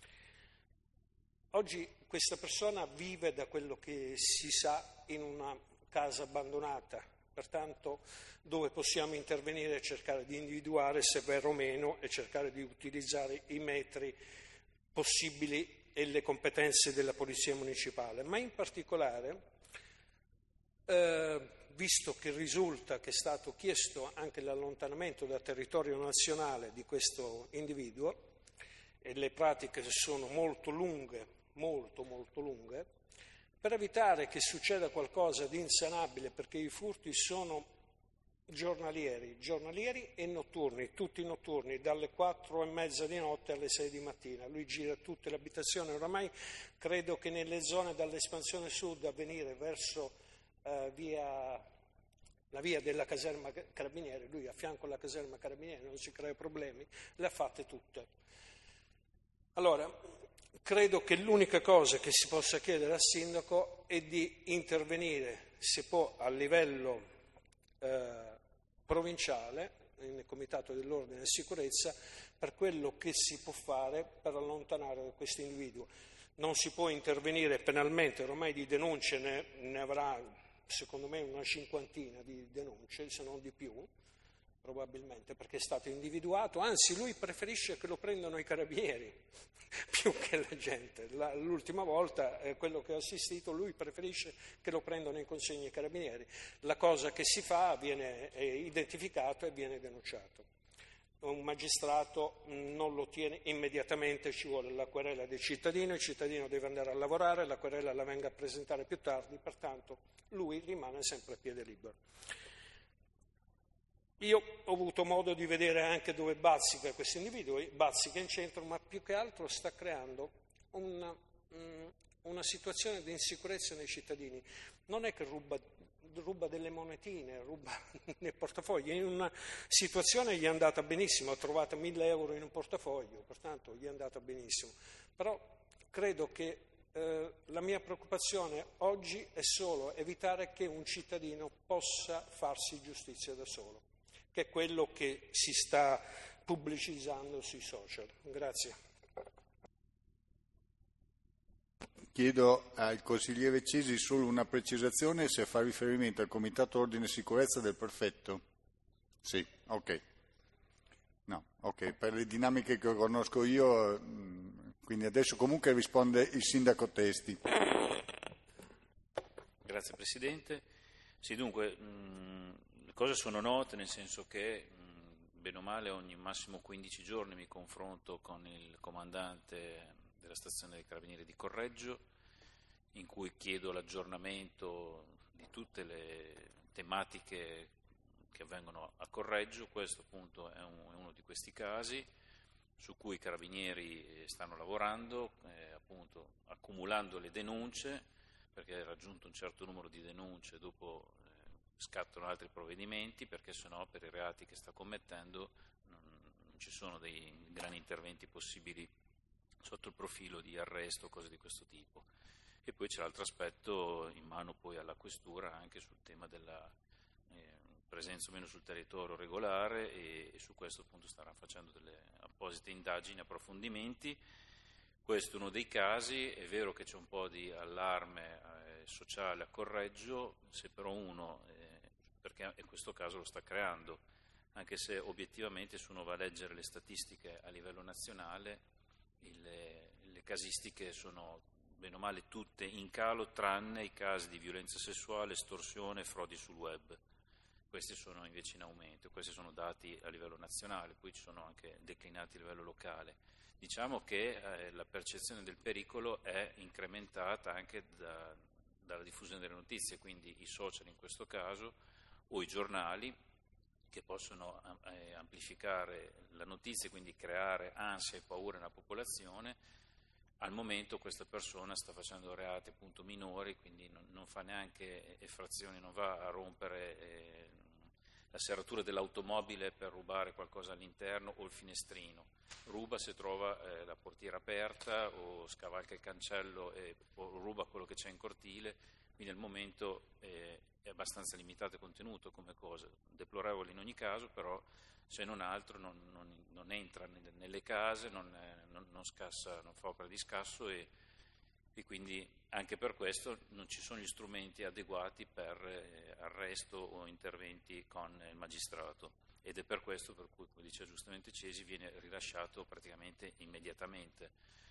S6: Oggi questa persona vive, da quello che si sa, in una casa abbandonata, pertanto dove possiamo intervenire e cercare di individuare se è vero o meno e cercare di utilizzare i metri possibili e le competenze della Polizia Municipale, ma in particolare, visto che risulta che è stato chiesto anche l'allontanamento dal territorio nazionale di questo individuo e le pratiche sono molto lunghe, molto lunghe, per evitare che succeda qualcosa di insanabile, perché i furti sono giornalieri e notturni, tutti notturni, dalle 4:30 di notte alle 6 di mattina. Lui gira tutte le abitazioni, oramai credo che nelle zone dall'espansione sud a venire verso la via della caserma Carabinieri, lui a fianco alla caserma Carabinieri, non si crea problemi, le ha fatte tutte. Allora, credo che l'unica cosa che si possa chiedere al sindaco è di intervenire, se può, a livello provinciale, nel Comitato dell'Ordine e Sicurezza, per quello che si può fare per allontanare questo individuo. Non si può intervenire penalmente, ormai di denunce ne avrà secondo me una 50 di denunce, se non di più, probabilmente, perché è stato individuato, anzi lui preferisce che lo prendano i carabinieri più che la gente. L'ultima volta, quello che ho assistito, lui preferisce che lo prendano in consegna i carabinieri. La cosa che si fa viene identificato e viene denunciato. Un magistrato non lo tiene immediatamente, ci vuole la querela del cittadino, il cittadino deve andare a lavorare, la querela la venga a presentare più tardi, pertanto lui rimane sempre a piede libero. Io ho avuto modo di vedere anche dove bazzica questo individuo, bazzica in centro, ma più che altro sta creando una situazione di insicurezza nei cittadini. Non è che ruba delle monetine, ruba nei portafogli. In una situazione gli è andata benissimo, ha trovato 1.000 euro in un portafoglio, pertanto gli è andata benissimo. Però credo che la mia preoccupazione oggi è solo evitare che un cittadino possa farsi giustizia da solo, che è quello che si sta pubblicizzando sui social. Grazie.
S1: Chiedo al consigliere Cesi solo una precisazione, se fa riferimento al Comitato Ordine e Sicurezza del Prefetto. Sì, ok. No, ok, per le dinamiche che conosco io, quindi adesso comunque risponde il sindaco Testi.
S3: Grazie Presidente. Sì, dunque, le cose sono note, nel senso che bene o male ogni massimo 15 giorni mi confronto con il comandante della stazione dei Carabinieri di Correggio, in cui chiedo l'aggiornamento di tutte le tematiche che avvengono a Correggio. Questo appunto è uno di questi casi su cui i Carabinieri stanno lavorando, appunto accumulando le denunce, perché è raggiunto un certo numero di denunce, dopo scattano altri provvedimenti, perché sennò per i reati che sta commettendo non ci sono dei grandi interventi possibili sotto il profilo di arresto o cose di questo tipo. E poi c'è l'altro aspetto in mano poi alla questura anche sul tema della presenza o meno sul territorio regolare, e su questo appunto starà facendo delle apposite indagini, approfondimenti. Questo è uno dei casi. È vero che c'è un po' di allarme sociale a Correggio, se però uno, perché in questo caso lo sta creando, anche se obiettivamente se uno va a leggere le statistiche a livello nazionale, le casistiche sono bene o male tutte in calo, tranne i casi di violenza sessuale, estorsione e frodi sul web. Questi sono invece in aumento, questi sono dati a livello nazionale, poi ci sono anche declinati a livello locale. Diciamo che la percezione del pericolo è incrementata anche dalla diffusione delle notizie, quindi i social in questo caso o i giornali che possono amplificare la notizia e quindi creare ansia e paura nella popolazione. Al momento questa persona sta facendo reati appunto minori, quindi non fa neanche effrazioni, non va a rompere la serratura dell'automobile per rubare qualcosa all'interno o il finestrino. Ruba se trova la portiera aperta o scavalca il cancello o ruba quello che c'è in cortile, quindi al momento è abbastanza limitato e contenuto come cosa, deplorevole in ogni caso, però se non altro non entra nelle case, non scassa, non fa opera di scasso e quindi anche per questo non ci sono gli strumenti adeguati per arresto o interventi con il magistrato, ed è per questo per cui, come dice giustamente Cesi, viene rilasciato praticamente immediatamente.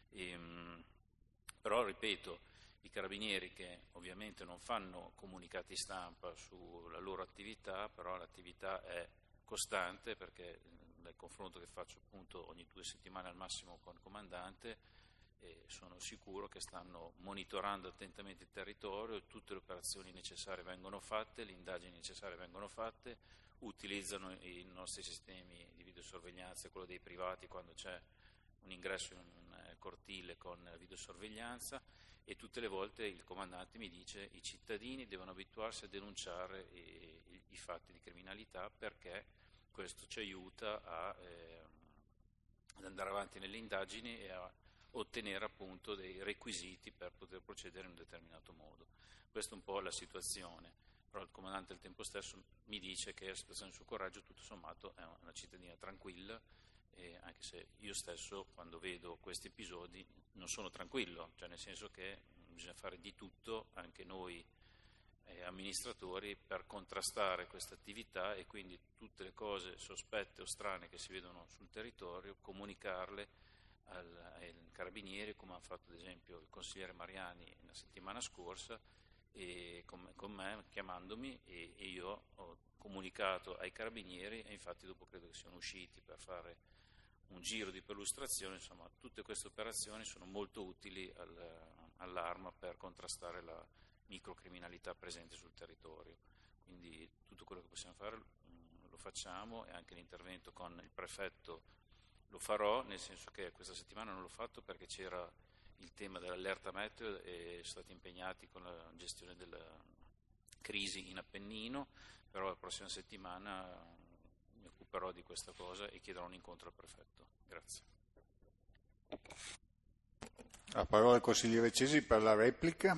S3: Però ripeto, i carabinieri, che ovviamente non fanno comunicati stampa sulla loro attività, però l'attività è costante, perché dal confronto che faccio appunto ogni 2 settimane al massimo con il comandante, sono sicuro che stanno monitorando attentamente il territorio, tutte le operazioni necessarie vengono fatte, le indagini necessarie vengono fatte, utilizzano i nostri sistemi di videosorveglianza e quello dei privati quando c'è un ingresso in un cortile con videosorveglianza, e tutte le volte il comandante mi dice i cittadini devono abituarsi a denunciare i fatti di criminalità, perché questo ci aiuta ad andare avanti nelle indagini e a ottenere appunto dei requisiti per poter procedere in un determinato modo. Questa è un po' la situazione, però il comandante al tempo stesso mi dice che la situazione sul Correggio tutto sommato è una cittadina tranquilla, e anche se io stesso quando vedo questi episodi non sono tranquillo, cioè nel senso che bisogna fare di tutto, anche noi amministratori, per contrastare questa attività, e quindi tutte le cose sospette o strane che si vedono sul territorio comunicarle ai carabinieri, come ha fatto ad esempio il consigliere Mariani la settimana scorsa e con me chiamandomi, e io ho comunicato ai carabinieri, e infatti dopo credo che siano usciti per fare un giro di perlustrazione. Insomma, tutte queste operazioni sono molto utili all'Arma per contrastare la microcriminalità presente sul territorio, quindi tutto quello che possiamo fare lo facciamo, e anche l'intervento con il prefetto lo farò, nel senso che questa settimana non l'ho fatto perché c'era il tema dell'allerta meteo e sono stati impegnati con la gestione della crisi in Appennino, però la prossima settimana mi occuperò di questa cosa e chiederò un incontro al prefetto. Grazie.
S1: La parola al consigliere Cesi per la replica.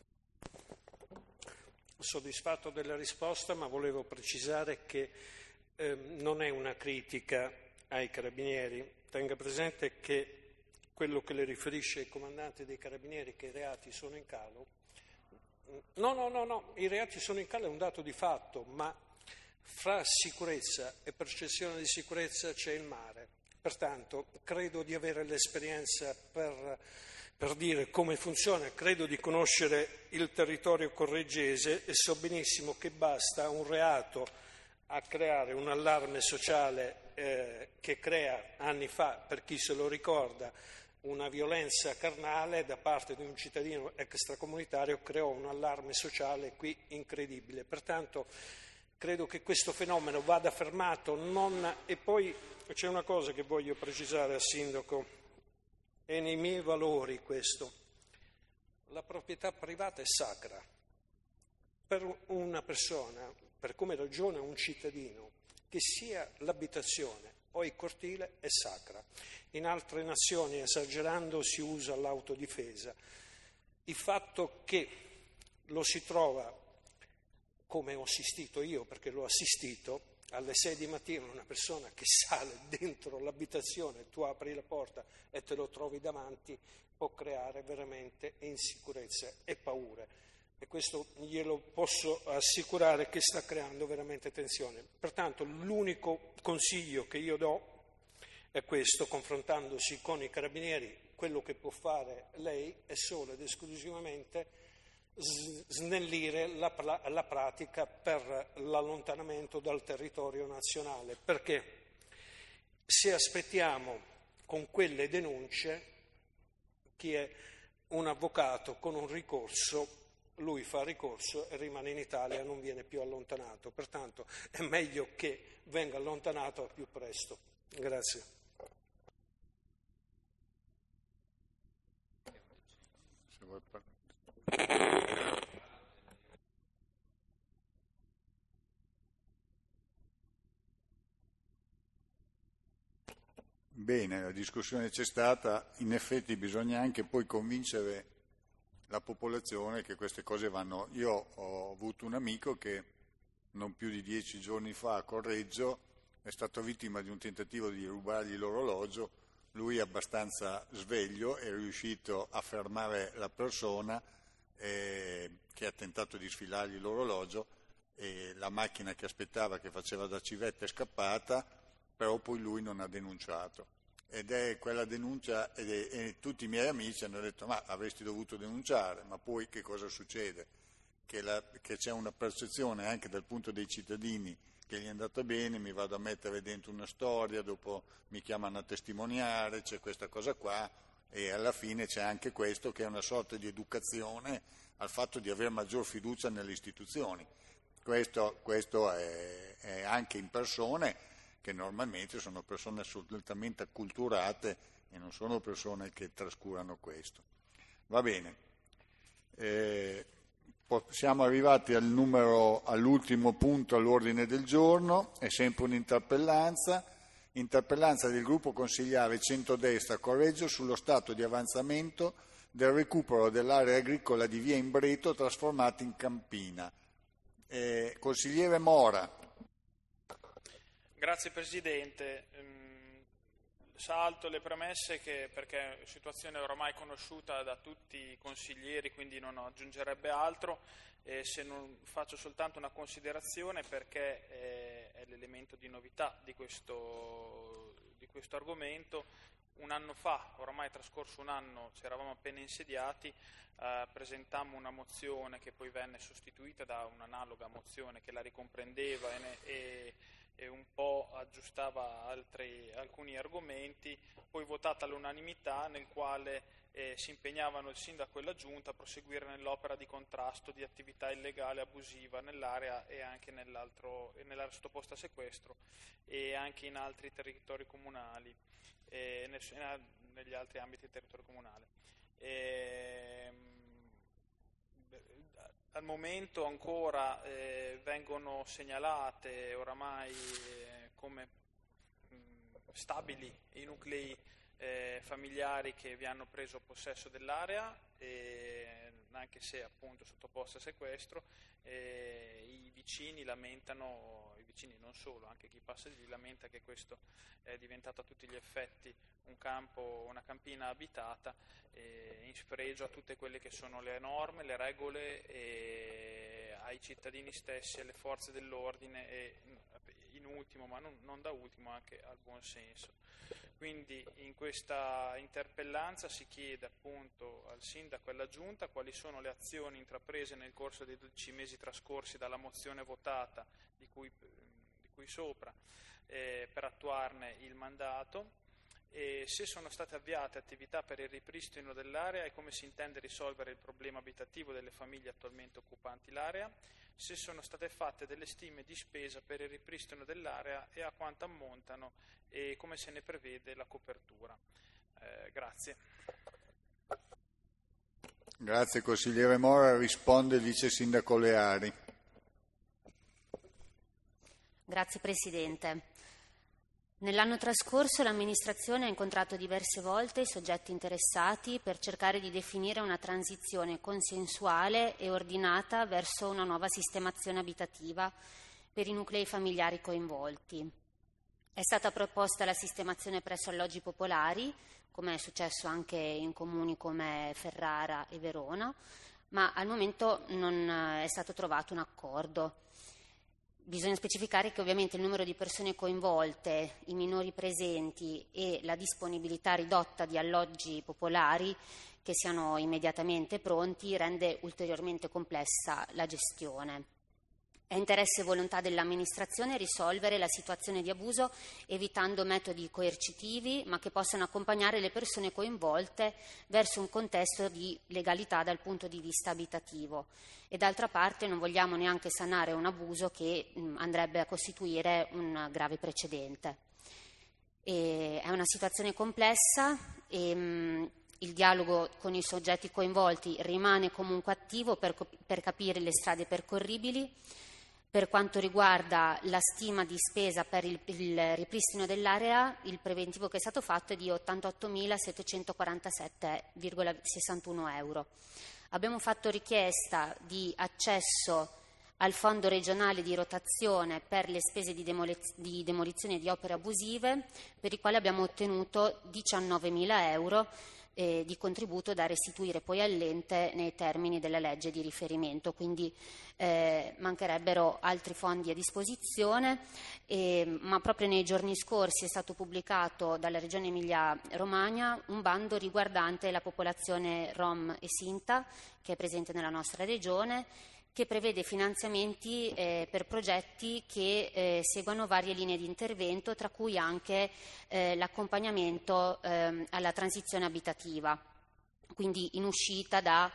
S6: Soddisfatto della risposta, ma volevo precisare che non è una critica ai carabinieri. Tenga presente che quello che le riferisce il comandante dei carabinieri, che i reati sono in calo, no, i reati sono in calo è un dato di fatto, ma fra sicurezza e percezione di sicurezza c'è il mare. Pertanto credo di avere l'esperienza per dire come funziona, credo di conoscere il territorio correggese e so benissimo che basta un reato a creare un allarme sociale che crea anni fa, per chi se lo ricorda, una violenza carnale da parte di un cittadino extracomunitario, creò un allarme sociale qui incredibile. Pertanto credo che questo fenomeno vada fermato. E poi c'è una cosa che voglio precisare al sindaco, è nei miei valori questo: la proprietà privata è sacra. Per una persona, per come ragiona un cittadino, che sia l'abitazione o il cortile è sacra. In altre nazioni, esagerando, si usa l'autodifesa. Il fatto che lo si trova, come ho assistito io, perché l'ho assistito, alle 6 di mattina una persona che sale dentro l'abitazione, tu apri la porta e te lo trovi davanti, può creare veramente insicurezza e paure. E questo glielo posso assicurare che sta creando veramente tensione. Pertanto l'unico consiglio che io do è questo, confrontandosi con i carabinieri: quello che può fare lei è solo ed esclusivamente snellire la pratica per l'allontanamento dal territorio nazionale, perché se aspettiamo con quelle denunce chi è un avvocato con un ricorso, lui fa ricorso e rimane in Italia, non viene più allontanato. Pertanto è meglio che venga allontanato al più presto. Grazie.
S1: Bene, la discussione c'è stata, in effetti bisogna anche poi convincere la popolazione che queste cose vanno. Io ho avuto un amico che non più di 10 giorni fa a Correggio è stato vittima di un tentativo di rubargli l'orologio. Lui, abbastanza sveglio, è riuscito a fermare la persona che ha tentato di sfilargli l'orologio, e la macchina che aspettava, che faceva da civetta, è scappata, però poi lui non ha denunciato. Ed è quella denuncia, e tutti i miei amici hanno detto: ma avresti dovuto denunciare. Ma poi che cosa succede? Che c'è una percezione anche dal punto dei cittadini che gli è andata bene, mi vado a mettere dentro una storia, dopo mi chiamano a testimoniare, c'è questa cosa qua, e alla fine c'è anche questo, che è una sorta di educazione al fatto di avere maggior fiducia nelle istituzioni. Questo è anche in persone che normalmente sono persone assolutamente acculturate e non sono persone che trascurano questo. Va bene. Siamo arrivati all'ultimo punto all'ordine del giorno, è sempre un'interpellanza del gruppo consigliare centrodestra Correggio sullo stato di avanzamento del recupero dell'area agricola di Via Imbreto trasformata in campina. Consigliere Mora.
S4: Grazie Presidente. Salto le premesse perché è situazione oramai conosciuta da tutti i consiglieri, quindi non aggiungerebbe altro, se non faccio soltanto una considerazione perché è l'elemento di novità di questo argomento. Un anno fa, oramai è trascorso un anno, ci eravamo appena insediati, presentammo una mozione che poi venne sostituita da un'analoga mozione che la ricomprendeva e un po' aggiustava alcuni argomenti, poi votata all'unanimità, nel quale si impegnavano il sindaco e la giunta a proseguire nell'opera di contrasto di attività illegale e abusiva nell'area e anche nell'area sottoposta a sequestro e anche in altri territori comunali, negli altri ambiti del territorio comunale. Al momento ancora vengono segnalate oramai come stabili i nuclei familiari che vi hanno preso possesso dell'area, anche se appunto sottoposta a sequestro. I vicini lamentano, i vicini non solo, anche chi passa lì lamenta che questo è diventato a tutti gli effetti un campo, una campina abitata, in spregio a tutte quelle che sono le norme, le regole, e ai cittadini stessi, alle forze dell'ordine e in ultimo, ma non da ultimo, anche al buon senso. Quindi in questa interpellanza si chiede appunto al sindaco e alla giunta quali sono le azioni intraprese nel corso dei 12 mesi trascorsi dalla mozione votata di cui sopra, per attuarne il mandato, e se sono state avviate attività per il ripristino dell'area e come si intende risolvere il problema abitativo delle famiglie attualmente occupanti l'area, se sono state fatte delle stime di spesa per il ripristino dell'area e a quanto ammontano e come se ne prevede la copertura. Grazie.
S1: Grazie consigliere Mora, risponde il vice sindaco Leari.
S12: Grazie Presidente. Nell'anno trascorso l'amministrazione ha incontrato diverse volte i soggetti interessati per cercare di definire una transizione consensuale e ordinata verso una nuova sistemazione abitativa per i nuclei familiari coinvolti. È stata proposta la sistemazione presso alloggi popolari, come è successo anche in comuni come Ferrara e Verona, ma al momento non è stato trovato un accordo. Bisogna specificare che ovviamente il numero di persone coinvolte, i minori presenti e la disponibilità ridotta di alloggi popolari che siano immediatamente pronti rende ulteriormente complessa la gestione. È interesse e volontà dell'amministrazione risolvere la situazione di abuso evitando metodi coercitivi, ma che possano accompagnare le persone coinvolte verso un contesto di legalità dal punto di vista abitativo. E d'altra parte non vogliamo neanche sanare un abuso che andrebbe a costituire un grave precedente. È una situazione complessa e il dialogo con i soggetti coinvolti rimane comunque attivo per capire le strade percorribili. Per quanto riguarda la stima di spesa per il ripristino dell'area, il preventivo che è stato fatto è di 88.747,61 euro. Abbiamo fatto richiesta di accesso al fondo regionale di rotazione per le spese di demolizione di opere abusive, per i quali abbiamo ottenuto 19.000 euro di contributo da restituire poi all'ente nei termini della legge di riferimento, quindi mancherebbero altri fondi a disposizione, ma proprio nei giorni scorsi è stato pubblicato dalla Regione Emilia-Romagna un bando riguardante la popolazione Rom e Sinta che è presente nella nostra regione, che prevede finanziamenti per progetti che seguano varie linee di intervento, tra cui anche l'accompagnamento alla transizione abitativa, quindi in uscita da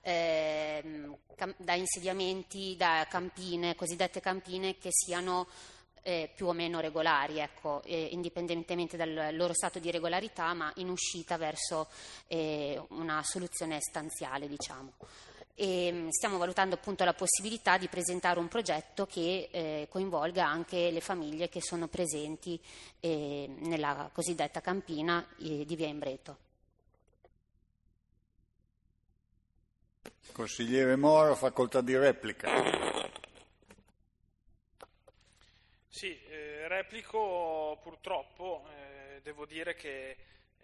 S12: insediamenti, da campine, cosiddette campine che siano più o meno regolari, ecco, indipendentemente dal loro stato di regolarità, ma in uscita verso una soluzione stanziale, diciamo. E stiamo valutando appunto la possibilità di presentare un progetto che coinvolga anche le famiglie che sono presenti nella cosiddetta campina di Via Imbreto.
S1: Consigliere Mora, facoltà di replica.
S4: Sì, replico purtroppo, devo dire che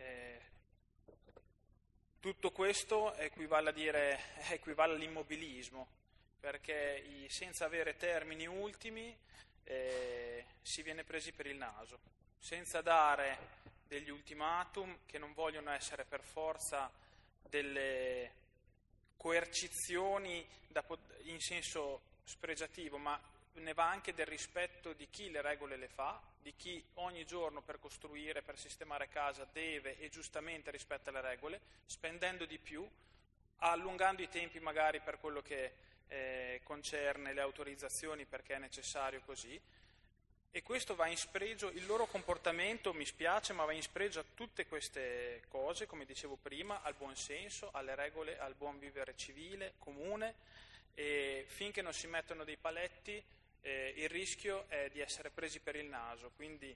S4: tutto questo equivale all'immobilismo, perché senza avere termini ultimi si viene presi per il naso, senza dare degli ultimatum che non vogliono essere per forza delle coercizioni in senso spregiativo, ma ne va anche del rispetto di chi le regole le fa, di chi ogni giorno per costruire, per sistemare casa deve e giustamente rispetta le regole, spendendo di più, allungando i tempi magari per quello che concerne le autorizzazioni perché è necessario così, e questo va in spregio, il loro comportamento mi spiace, ma va in spregio a tutte queste cose, come dicevo prima, al buon senso, alle regole, al buon vivere civile, comune, e finché non si mettono dei paletti il rischio è di essere presi per il naso, quindi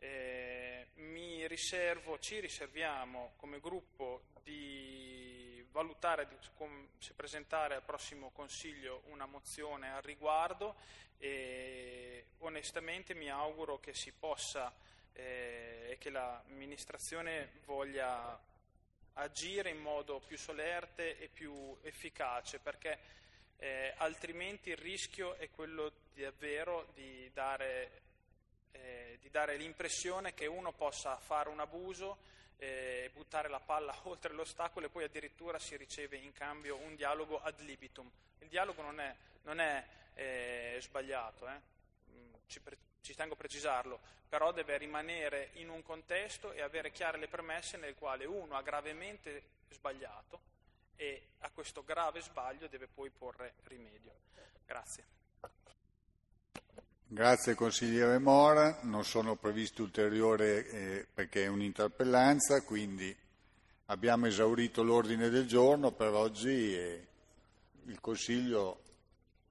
S4: ci riserviamo come gruppo di valutare se presentare al prossimo Consiglio una mozione al riguardo, e onestamente mi auguro che si possa e che l'amministrazione voglia agire in modo più solerte e più efficace, perché altrimenti il rischio è quello davvero di dare l'impressione che uno possa fare un abuso, buttare la palla oltre l'ostacolo e poi addirittura si riceve in cambio un dialogo ad libitum. Il dialogo non è sbagliato, ci tengo a precisarlo, però deve rimanere in un contesto e avere chiare le premesse nel quale uno ha gravemente sbagliato e a questo grave sbaglio deve poi porre rimedio. Grazie.
S1: Grazie consigliere Mora, non sono previsti ulteriori perché è un'interpellanza, quindi abbiamo esaurito l'ordine del giorno per oggi e il Consiglio